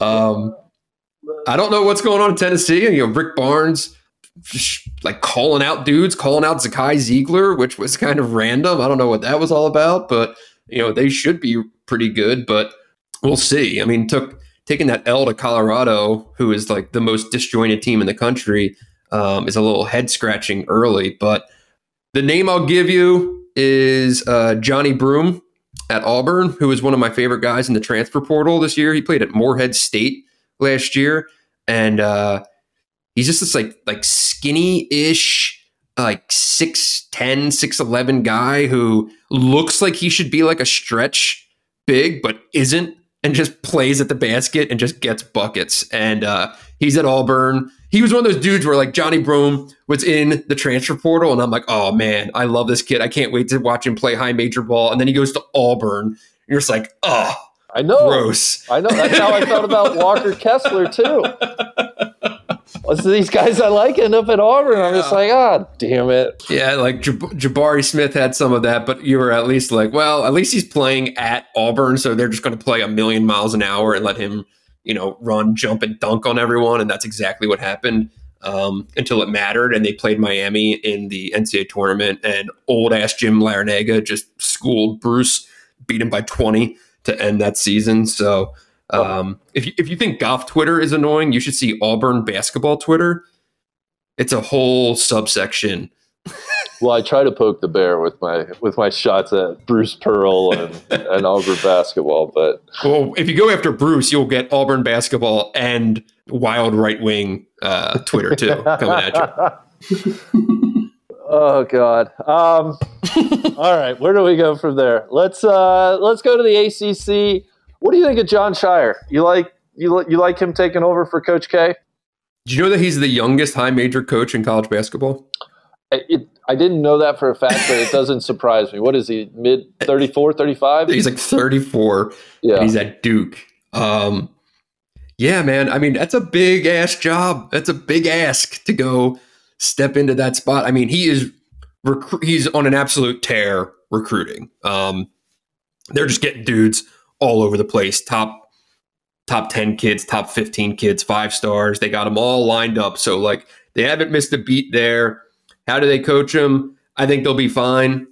I don't know what's going on in Tennessee. Rick Barnes like calling out Zakai Ziegler, which was kind of random. I don't know what that was all about, but they should be pretty good, but we'll see. I mean, taking that L to Colorado, who is like the most disjointed team in the country, is a little head scratching early. But the name I'll give you is Johnny Broome at Auburn, who is one of my favorite guys in the transfer portal this year. He played at Morehead State last year, and he's just this like skinny-ish, like 6'10", 6'11" guy who looks like he should be like a stretch big, but isn't, and just plays at the basket and just gets buckets. And he's at Auburn. He was one of those dudes where like Johnny Broome was in the transfer portal, and I'm like, oh man, I love this kid. I can't wait to watch him play high major ball. And then he goes to Auburn, and you're just like, oh, I know. Gross. I know. That's how I felt about Walker Kessler too. So these guys I like end up at Auburn. I'm just like, damn it. Yeah, like Jabari Smith had some of that, but you were at least like, well, at least he's playing at Auburn, so they're just going to play a million miles an hour and let him, run, jump, and dunk on everyone, and that's exactly what happened until it mattered, and they played Miami in the NCAA tournament, and old-ass Jim Larinaga just schooled Bruce, beat him by 20 to end that season. So if you think golf Twitter is annoying, you should see Auburn basketball Twitter. It's a whole subsection. Well, I try to poke the bear with my shots at Bruce Pearl and Auburn basketball, but if you go after Bruce, you'll get Auburn basketball and wild right wing Twitter too coming at you. Oh God! All right, where do we go from there? Let's go to the ACC. What do you think of Jon Scheyer? You like him taking over for Coach K? Do you know that he's the youngest high major coach in college basketball? I didn't know that for a fact, but it doesn't surprise me. What is he, mid 34, 35? He's like 34. Yeah. And he's at Duke. Yeah, man. I mean, that's a big ass job. That's a big ask to go step into that spot. I mean, he's on an absolute tear recruiting. They're just getting dudes all over the place. Top 10 kids, top 15 kids, 5 stars. They got them all lined up. So like they haven't missed a beat there. How do they coach them? I think they'll be fine.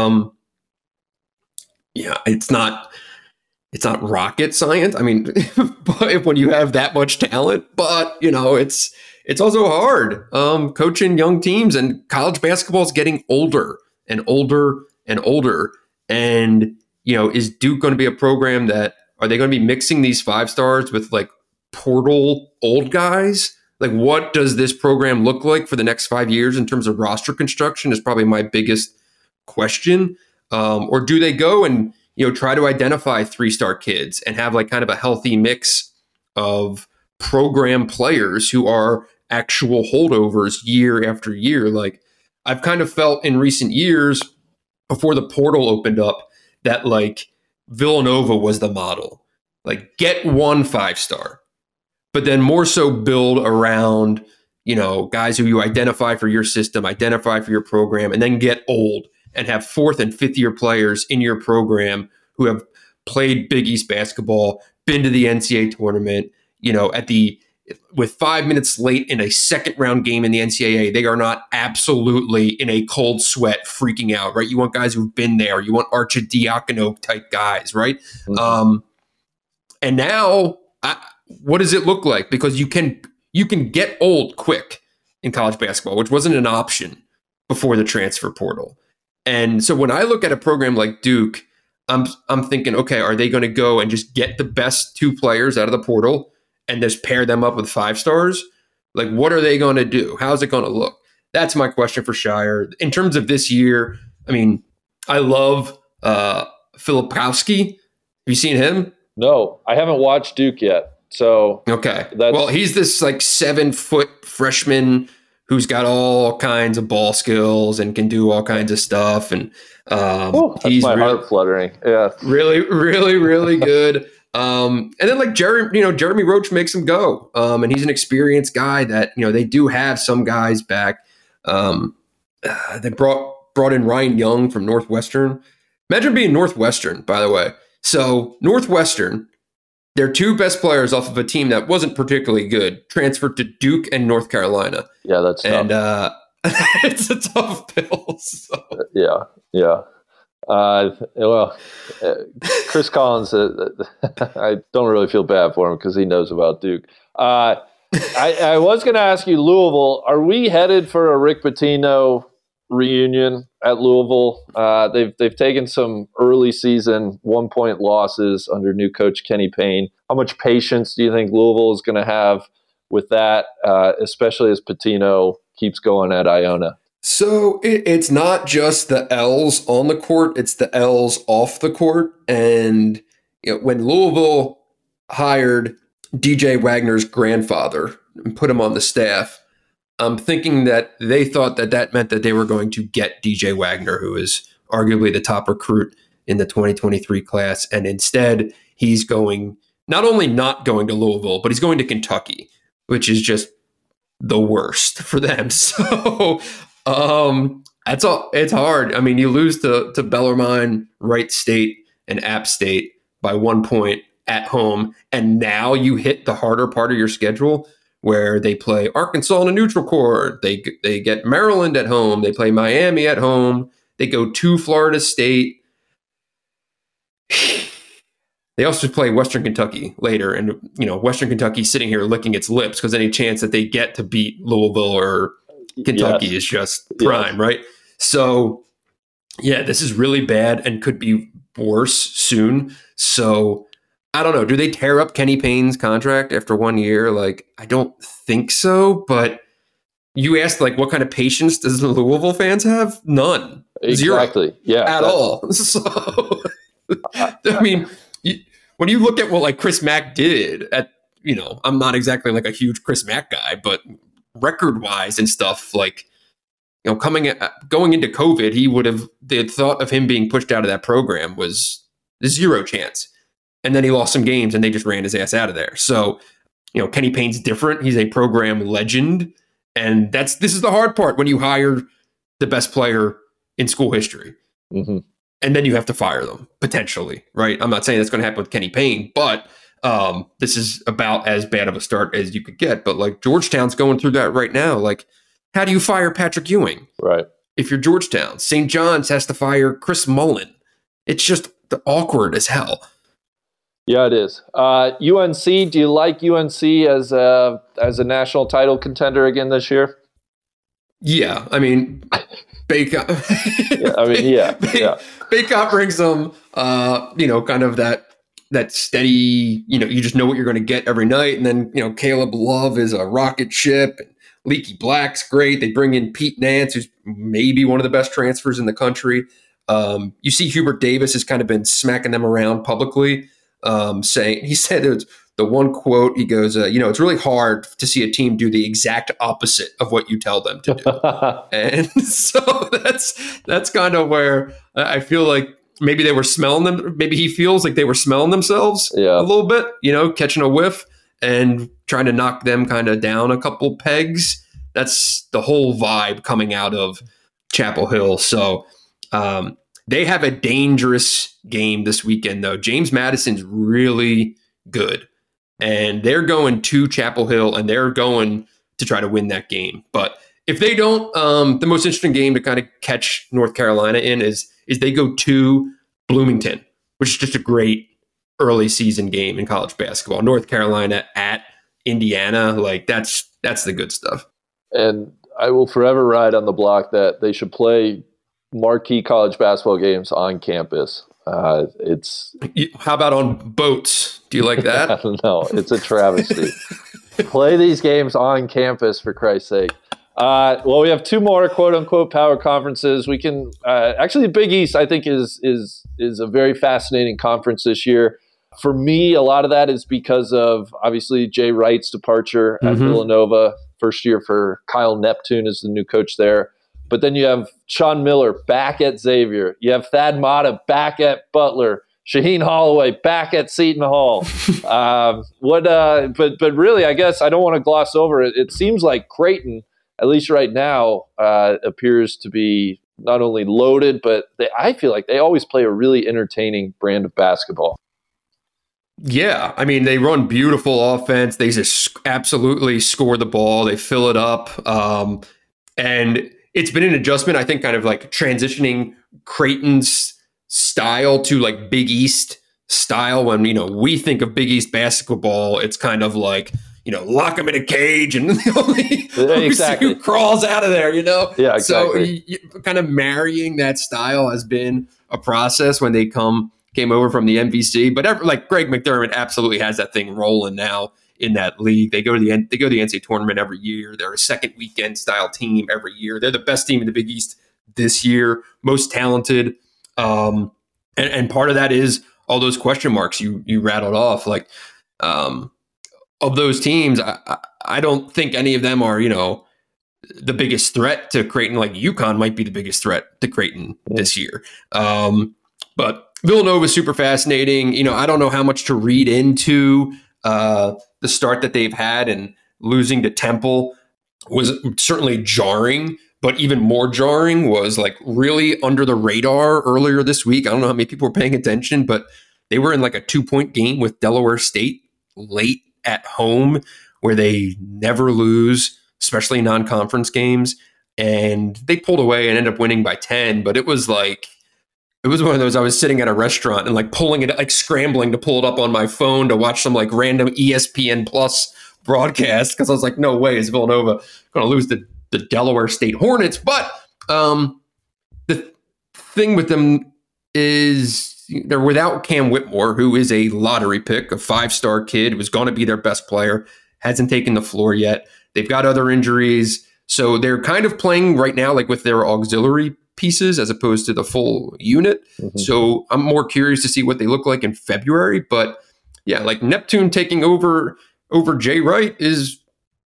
It's not rocket science. I mean, when you have that much talent, but it's also hard coaching young teams, and college basketball is getting older and older and older. And is Duke going to be a program that, are they going to be mixing these 5 stars with like portal old guys? Like, what does this program look like for the next 5 years in terms of roster construction is probably my biggest question. Or do they go and, try to identify 3-star kids and have like kind of a healthy mix of program players who are actual holdovers year after year? Like, I've kind of felt in recent years before the portal opened up that like Villanova was the model. Like, get 1 5-star. But then more so build around, guys who you identify for your system, identify for your program, and then get old and have 4th and 5th year players in your program who have played Big East basketball, been to the NCAA tournament, with 5 minutes late in a second round game in the NCAA, they are not absolutely in a cold sweat freaking out, right? You want guys who've been there. You want Arcidiacono type guys, right? Mm-hmm. And now, what does it look like? Because you can get old quick in college basketball, which wasn't an option before the transfer portal. And so when I look at a program like Duke, I'm thinking, okay, are they going to go and just get the best 2 players out of the portal and just pair them up with 5 stars? Like, what are they going to do? How's it going to look? That's my question for Scheyer. In terms of this year, I mean, I love Filipowski. Have you seen him? No, I haven't watched Duke yet. So okay. Well, he's this like 7-foot freshman who's got all kinds of ball skills and can do all kinds of stuff. And he's heart fluttering. Yeah. Really, really, really good. And then like Jeremy Roach makes him go. And he's an experienced guy that, they do have some guys back. They brought in Ryan Young from Northwestern. Imagine being Northwestern, by the way. So Northwestern, their two best players off of a team that wasn't particularly good transferred to Duke and North Carolina. Yeah, that's tough. And it's a tough bill. So. Yeah. Chris Collins, I don't really feel bad for him because he knows about Duke. I was going to ask you, Louisville, are we headed for a Rick Pitino reunion at Louisville? They've taken some early season 1-point losses under new coach Kenny Payne. How much patience do you think Louisville is going to have with that, especially as Pitino keeps going at Iona? So it's not just the L's on the court, it's the L's off the court. And when Louisville hired DJ Wagner's grandfather and put him on the staff, I'm thinking that they thought that meant that they were going to get DJ Wagner, who is arguably the top recruit in the 2023 class. And instead, he's going not only not going to Louisville, but he's going to Kentucky, which is just the worst for them. So that's all. It's hard. I mean, you lose to Bellarmine, Wright State, and App State by 1 point at home, and now you hit the harder part of your schedule where they play Arkansas in a neutral court. They get Maryland at home. They play Miami at home. They go to Florida State. They also play Western Kentucky later, and Western Kentucky sitting here licking its lips because any chance that they get to beat Louisville or Kentucky is just prime, right? So, yeah, this is really bad and could be worse soon. So, I don't know. Do they tear up Kenny Payne's contract after 1 year? Like, I don't think so. But you asked, like, what kind of patience does the Louisville fans have? None. Exactly. Zero. Yeah. At all. So, I mean, when you look at what, like, Chris Mack did at, I'm not exactly, like, a huge Chris Mack guy, but record-wise and stuff, like, going into COVID, the thought of him being pushed out of that program was zero chance. And then he lost some games and they just ran his ass out of there. So, Kenny Payne's different. He's a program legend. And this is the hard part when you hire the best player in school history. Mm-hmm. And then you have to fire them, potentially, right? I'm not saying that's going to happen with Kenny Payne, but this is about as bad of a start as you could get. But like Georgetown's going through that right now. Like, how do you fire Patrick Ewing? Right. If you're Georgetown, St. John's has to fire Chris Mullen. It's just awkward as hell. Yeah, it is. UNC, do you like UNC as a national title contender again this year? Yeah, I mean, Bacot. Bacot brings them, kind of that steady. You just know what you're going to get every night, and then Caleb Love is a rocket ship. And Leaky Black's great. They bring in Pete Nance, who's maybe one of the best transfers in the country. You see, Hubert Davis has kind of been smacking them around publicly. He said it's the one quote, he goes, it's really hard to see a team do the exact opposite of what you tell them to do. And so that's kind of where I feel like maybe they were smelling them. Maybe he feels like they were smelling themselves a little bit, catching a whiff and trying to knock them kind of down a couple pegs. That's the whole vibe coming out of Chapel Hill. So, they have a dangerous game this weekend, though. James Madison's really good, and they're going to Chapel Hill, and they're going to try to win that game. But if they don't, the most interesting game to kind of catch North Carolina in is they go to Bloomington, which is just a great early season game in college basketball. North Carolina at Indiana, like that's the good stuff. And I will forever ride on the block that they should play marquee college basketball games on campus. How about on boats? Do you like that? No, it's a travesty. Play these games on campus, for Christ's sake. Well, we have two more quote unquote power conferences. We can actually the Big East, I think, is a very fascinating conference this year. For me, a lot of that is because of obviously Jay Wright's departure at Villanova. First year for Kyle Neptune as the new coach there. But then you have Sean Miller back at Xavier. You have Thad Matta back at Butler. Shaheen Holloway back at Seton Hall. But really, I guess I don't want to gloss over it. It seems like Creighton, at least right now, appears to be not only loaded, but I feel like they always play a really entertaining brand of basketball. Yeah, I mean, they run beautiful offense. They just absolutely score the ball. They fill it up. And it's been an adjustment, I think, kind of like transitioning Creighton's style to like Big East style. When, we think of Big East basketball, it's kind of like, lock them in a cage and exactly who crawls out of there, Yeah, exactly. So kind of marrying that style has been a process when they came over from the MVC. But like Greg McDermott absolutely has that thing rolling now in that league. They go to the NCAA tournament every year. They're a second weekend style team every year. They're the best team in the Big East this year, most talented. And part of that is all those question marks you rattled off. Like, of those teams, I don't think any of them are, the biggest threat to Creighton. Like UConn might be the biggest threat to Creighton this year. But Villanova is super fascinating. I don't know how much to read into the start that they've had, and losing to Temple was certainly jarring. But even more jarring was like really under the radar earlier this week. I don't know how many people were paying attention, but they were in like a 2-point game with Delaware State late at home, where they never lose, especially non-conference games. And they pulled away and ended up winning by 10. But it was one of those, I was sitting at a restaurant and like pulling it, like scrambling to pull it up on my phone to watch some like random ESPN Plus broadcast, because I was like, no way is Villanova going to lose the Delaware State Hornets. But the thing with them is they're without Cam Whitmore, who is a lottery pick, a 5-star kid, was going to be their best player, hasn't taken the floor yet. They've got other injuries. So they're kind of playing right now like with their auxiliary pieces as opposed to the full unit. So I'm more curious to see what they look like in February. But yeah, like Neptune taking over Jay Wright is,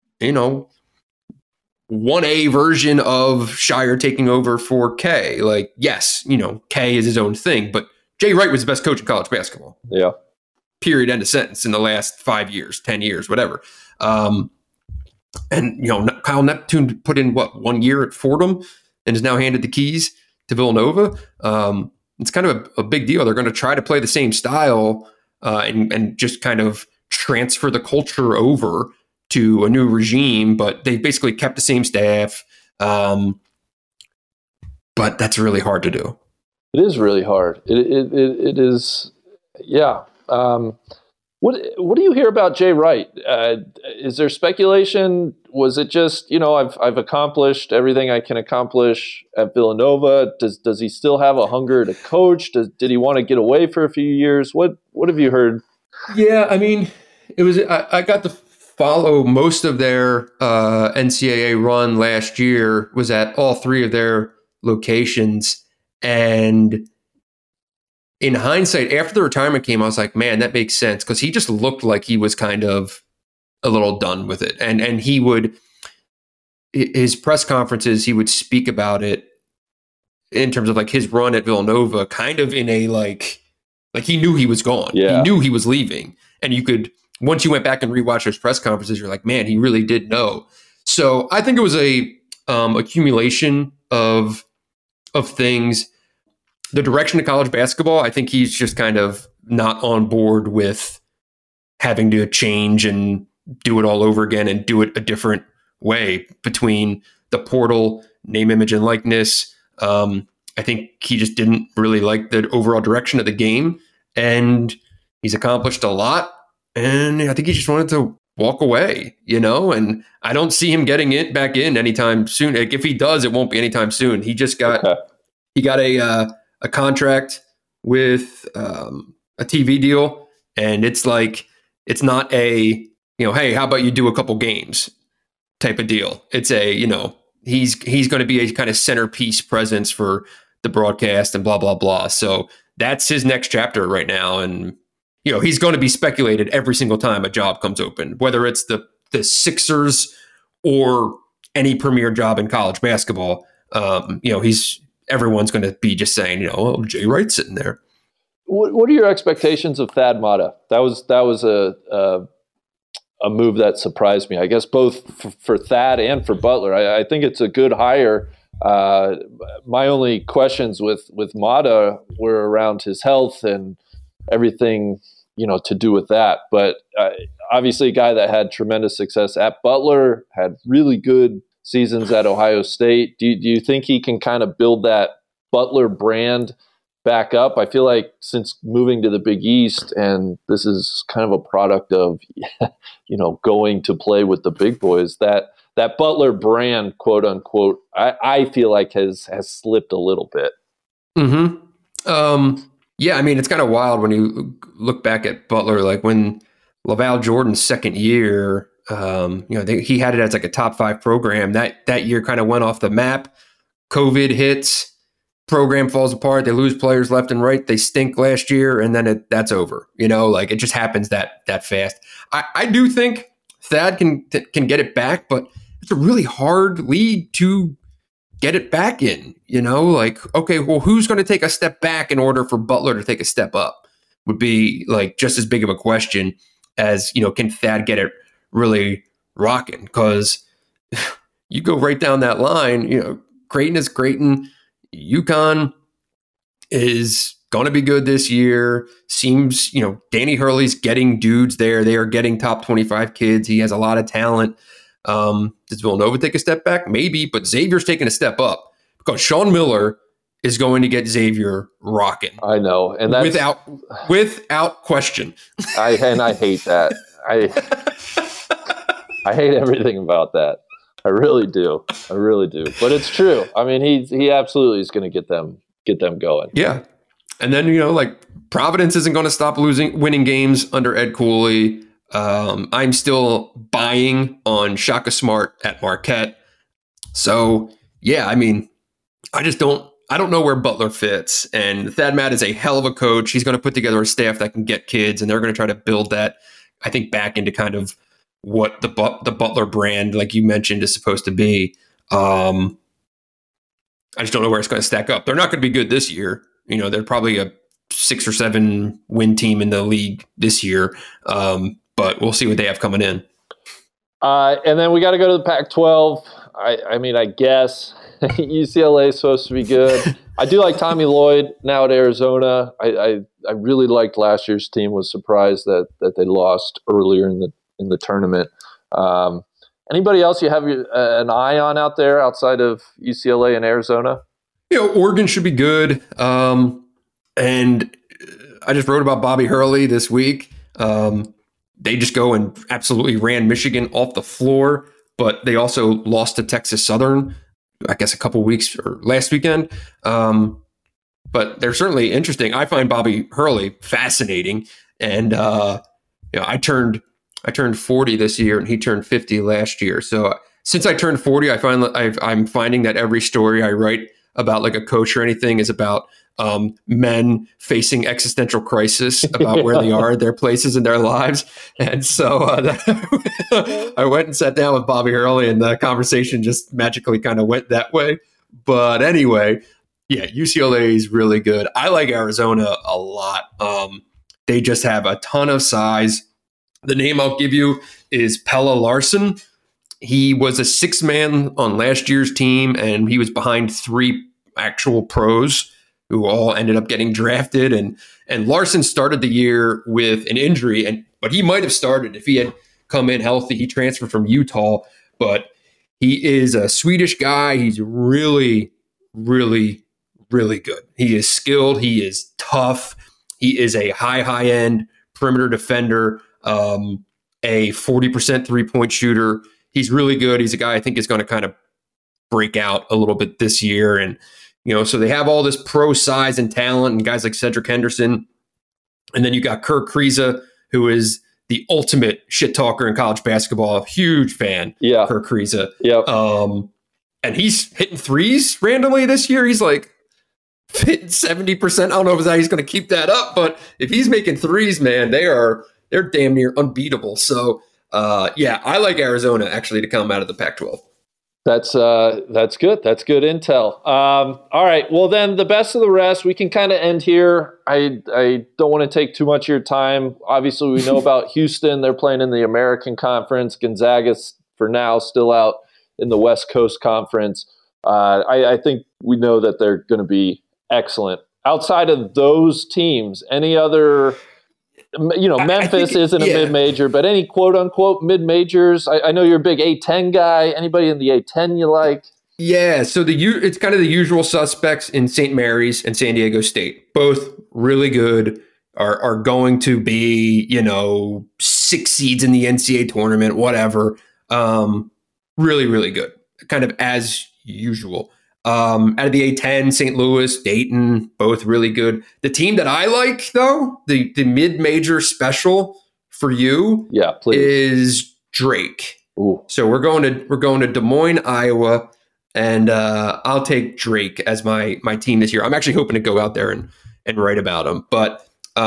1A version of Shire taking over for K. Like, yes, K is his own thing, but Jay Wright was the best coach in college basketball. Yeah. Period. End of sentence. In the last 5 years, 10 years, whatever. And, Kyle Neptune put in 1 year at Fordham and is now handed the keys to Villanova. It's kind of a big deal. They're going to try to play the same style and just kind of transfer the culture over to a new regime, but they basically kept the same staff. But that's really hard to do. It is really hard. It is, yeah. What do you hear about Jay Wright? Is there speculation? Was it just, I've accomplished everything I can accomplish at Villanova? Does he still have a hunger to coach? Did he want to get away for a few years? What have you heard? Yeah, I mean, I got to follow most of their NCAA run last year, was at all 3 of their locations. And in hindsight, after the retirement came, I was like, man, that makes sense, because he just looked like he was kind of a little done with it. And he would, his press conferences, he would speak about it in terms of like his run at Villanova, kind of in a like he knew he was gone. Yeah. He knew he was leaving. And you could, once you went back and rewatched his press conferences, you're like, man, he really did know. So I think it was a accumulation of things. The direction of college basketball, I think he's just kind of not on board with having to change and do it all over again and do it a different way between the portal, name, image, and likeness. I think he just didn't really like the overall direction of the game, and he's accomplished a lot. And I think he just wanted to walk away, and I don't see him getting it back in anytime soon. Like, if he does, it won't be anytime soon. He just got, he got a contract with a TV deal, and it's like, it's not a, hey, how about you do a couple games type of deal. It's a, he's going to be a kind of centerpiece presence for the broadcast and blah, blah, blah. So that's his next chapter right now. And, he's going to be speculated every single time a job comes open, whether it's the Sixers or any premier job in college basketball. Everyone's going to be just saying, Jay Wright's sitting there. What are your expectations of Thad Matta? That was a move that surprised me. I guess both for Thad and for Butler. I think it's a good hire. My only questions with Matta were around his health and everything, to do with that. But obviously a guy that had tremendous success at Butler, had really good seasons at Ohio State. Do you think he can kind of build that Butler brand back up? I feel like since moving to the Big East, and this is kind of a product of, going to play with the big boys, that Butler brand, quote unquote, I feel like has slipped a little bit. Mm-hmm. Yeah, I mean, it's kind of wild when you look back at Butler, like when LaVall Jordan's second year, he had it as like a top 5 program. That year kind of went off the map. COVID hits, program falls apart. They lose players left and right. They stink last year, and then that's over. It just happens that fast. I do think Thad can get it back, but it's a really hard league to get it back in. Okay, well, who's going to take a step back in order for Butler to take a step up? Would be like just as big of a question as can Thad get it really rocking? Because you go right down that line. Creighton is Creighton. UConn is going to be good this year. Seems, Danny Hurley's getting dudes there. They are getting top 25 kids. He has a lot of talent. Does Villanova take a step back? Maybe, but Xavier's taking a step up because Sean Miller is going to get Xavier rocking. I know. And that's without question. I hate that. I hate everything about that. I really do. But it's true. I mean, he absolutely is going to get them going. Yeah. And then, Providence isn't going to stop winning games under Ed Cooley. I'm still buying on Shaka Smart at Marquette. So, yeah, I mean, I don't know where Butler fits. And Thad Matta is a hell of a coach. He's going to put together a staff that can get kids, and they're going to try to build that, I think, back into kind of what the Butler brand, like you mentioned, is supposed to be. I just don't know where it's going to stack up. They're not going to be good this year. They're probably a 6 or 7 win team in the league this year. But we'll see what they have coming in. And then we got to go to the Pac-12. I guess UCLA is supposed to be good. I do like Tommy Lloyd now at Arizona. I really liked last year's team. Was surprised that they lost earlier in the tournament. Anybody else you have an eye on out there outside of UCLA and Arizona? Oregon should be good. And I just wrote about Bobby Hurley this week. They just go and absolutely ran Michigan off the floor, but they also lost to Texas Southern, I guess a couple weeks or last weekend. But they're certainly interesting. I find Bobby Hurley fascinating. And, I turned 40 this year and he turned 50 last year. So since I turned 40, I'm finding that every story I write about like a coach or anything is about men facing existential crisis about where they are, their places in their lives. And so I went and sat down with Bobby Hurley and the conversation just magically kind of went that way. But anyway, yeah, UCLA is really good. I like Arizona a lot. They just have a ton of size. The name I'll give you is Pelle Larsson. He was a 6-man on last year's team, and he was behind 3 actual pros who all ended up getting drafted. And Larsson started the year with an injury, but he might have started if he had come in healthy. He transferred from Utah, but he is a Swedish guy. He's really, really, really good. He is skilled. He is tough. He is a high-end perimeter defender, a 40% three-point shooter. He's really good. He's a guy I think is going to kind of break out a little bit this year. And, so they have all this pro size and talent and guys like Cedric Henderson. And then you got Kirk Kriisa, who is the ultimate shit talker in college basketball. A huge fan. Yeah. Kirk Kriisa. Yep. And he's hitting threes randomly this year. He's like hitting 70%. I don't know if he's going to keep that up, but if he's making threes, man, they're damn near unbeatable. So, I like Arizona actually to come out of the Pac-12. That's good. That's good intel. All right. Well, then the best of the rest, we can kind of end here. I don't want to take too much of your time. Obviously, we know about Houston. They're playing in the American Conference. Gonzaga's, for now, still out in the West Coast Conference. I think we know that they're going to be excellent. Outside of those teams, any other... Memphis isn't a mid-major, but any quote-unquote mid-majors? I know you're a big A-10 guy. Anybody in the A-10 you like? Yeah, so it's kind of the usual suspects in St. Mary's and San Diego State. Both really good, are going to be, 6 seeds in the NCAA tournament, whatever. Really, really good, kind of as usual. Out of the A-10, St. Louis, Dayton, both really good. The team that I like, though, the mid-major special for you, is Drake. Ooh. So we're going to Des Moines, Iowa, and I'll take Drake as my team this year. I'm actually hoping to go out there and write about them. But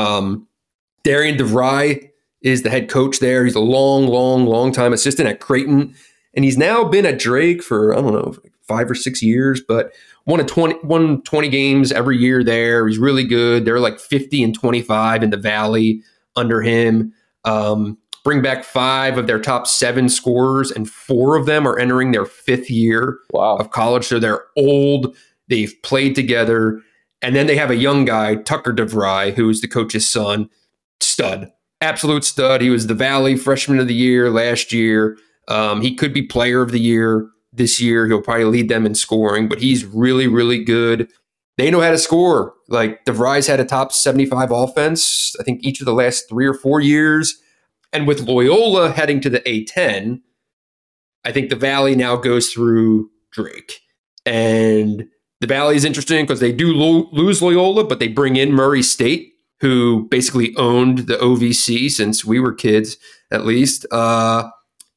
Darian DeVry is the head coach there. He's a long time assistant at Creighton, and he's now been at Drake for, I don't know, 5 or 6 years, but won 20 games every year there. He's really good. They're like 50-25 in the Valley under him. Bring back 5 of their top 7 scorers, and 4 of them are entering their 5th year of college. So they're old. They've played together. And then they have a young guy, Tucker DeVry, who is the coach's son. Stud. Absolute stud. He was the Valley Freshman of the Year last year. He could be Player of the Year this year. He'll probably lead them in scoring, but he's really, really good. They know how to score. Like, DeVry's had a top 75 offense, I think, each of the last 3 or 4 years. And with Loyola heading to the A-10, I think the Valley now goes through Drake. And the Valley is interesting because they do lose Loyola, but they bring in Murray State, who basically owned the OVC since we were kids, at least. But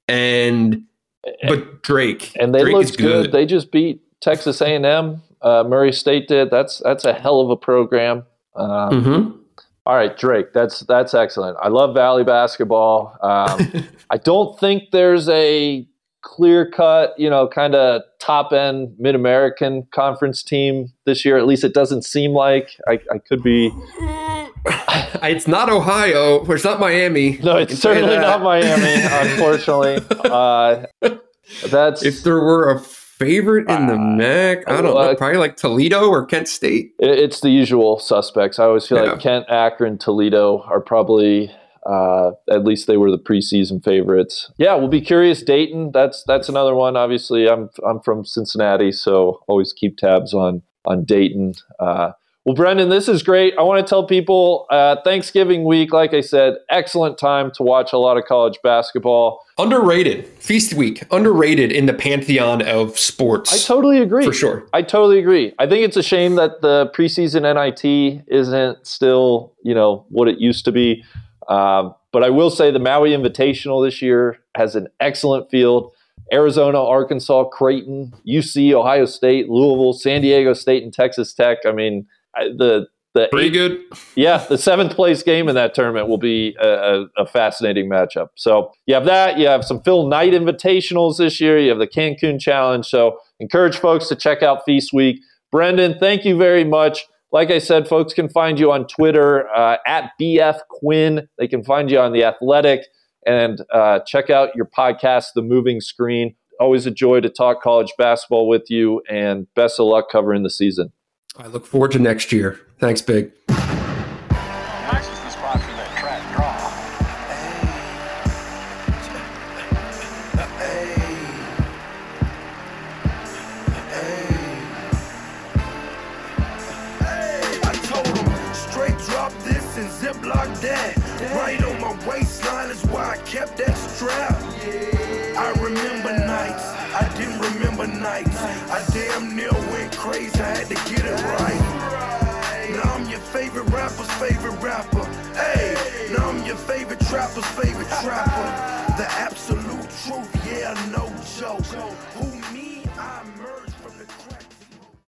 Drake. And they Drake looked good. They just beat Texas A&M. Murray State did. That's a hell of a program. All right, Drake. That's excellent. I love Valley basketball. I don't think there's a clear-cut, kind of top-end Mid-American Conference team this year. At least it doesn't seem like. I could be. It's not Ohio. It's not Miami. No, it's certainly not Miami, unfortunately. That's if there were a favorite in the MAC, I don't know, probably like Toledo or Kent State. It's the usual suspects. I always feel like Kent, Akron, Toledo are probably at least they were the preseason favorites. Yeah, we'll be curious. Dayton, that's another one. Obviously, I'm from Cincinnati, so always keep tabs on Dayton. Well, Brendan, this is great. I want to tell people Thanksgiving week, like I said, excellent time to watch a lot of college basketball. Underrated. Feast week. Underrated in the pantheon of sports. I totally agree. For sure. I totally agree. I think it's a shame that the preseason NIT isn't still, what it used to be. But I will say the Maui Invitational this year has an excellent field. Arizona, Arkansas, Creighton, UC, Ohio State, Louisville, San Diego State, and Texas Tech. I mean, the pretty good. Yeah, the 7th place game in that tournament will be a fascinating matchup. So you have that. You have some Phil Knight Invitationals this year. You have the Cancun Challenge. So encourage folks to check out Feast Week. Brendan, thank you very much. Like I said, folks can find you on Twitter at BF Quinn. They can find you on The Athletic, and check out your podcast, The Moving Screen. Always a joy to talk college basketball with you, and best of luck covering the season. I look forward to next year. Thanks, Big. Nice is the spot for that track draw. I told him, straight drop this and ziplock that. Right on my waistline is why I kept that strap. I remember nights, I didn't remember nights. I damn near went crazy, I had to get it right. Now I'm your favorite rapper's favorite rapper. Hey, now I'm your favorite trapper's favorite trapper. The absolute truth, yeah, no joke. Who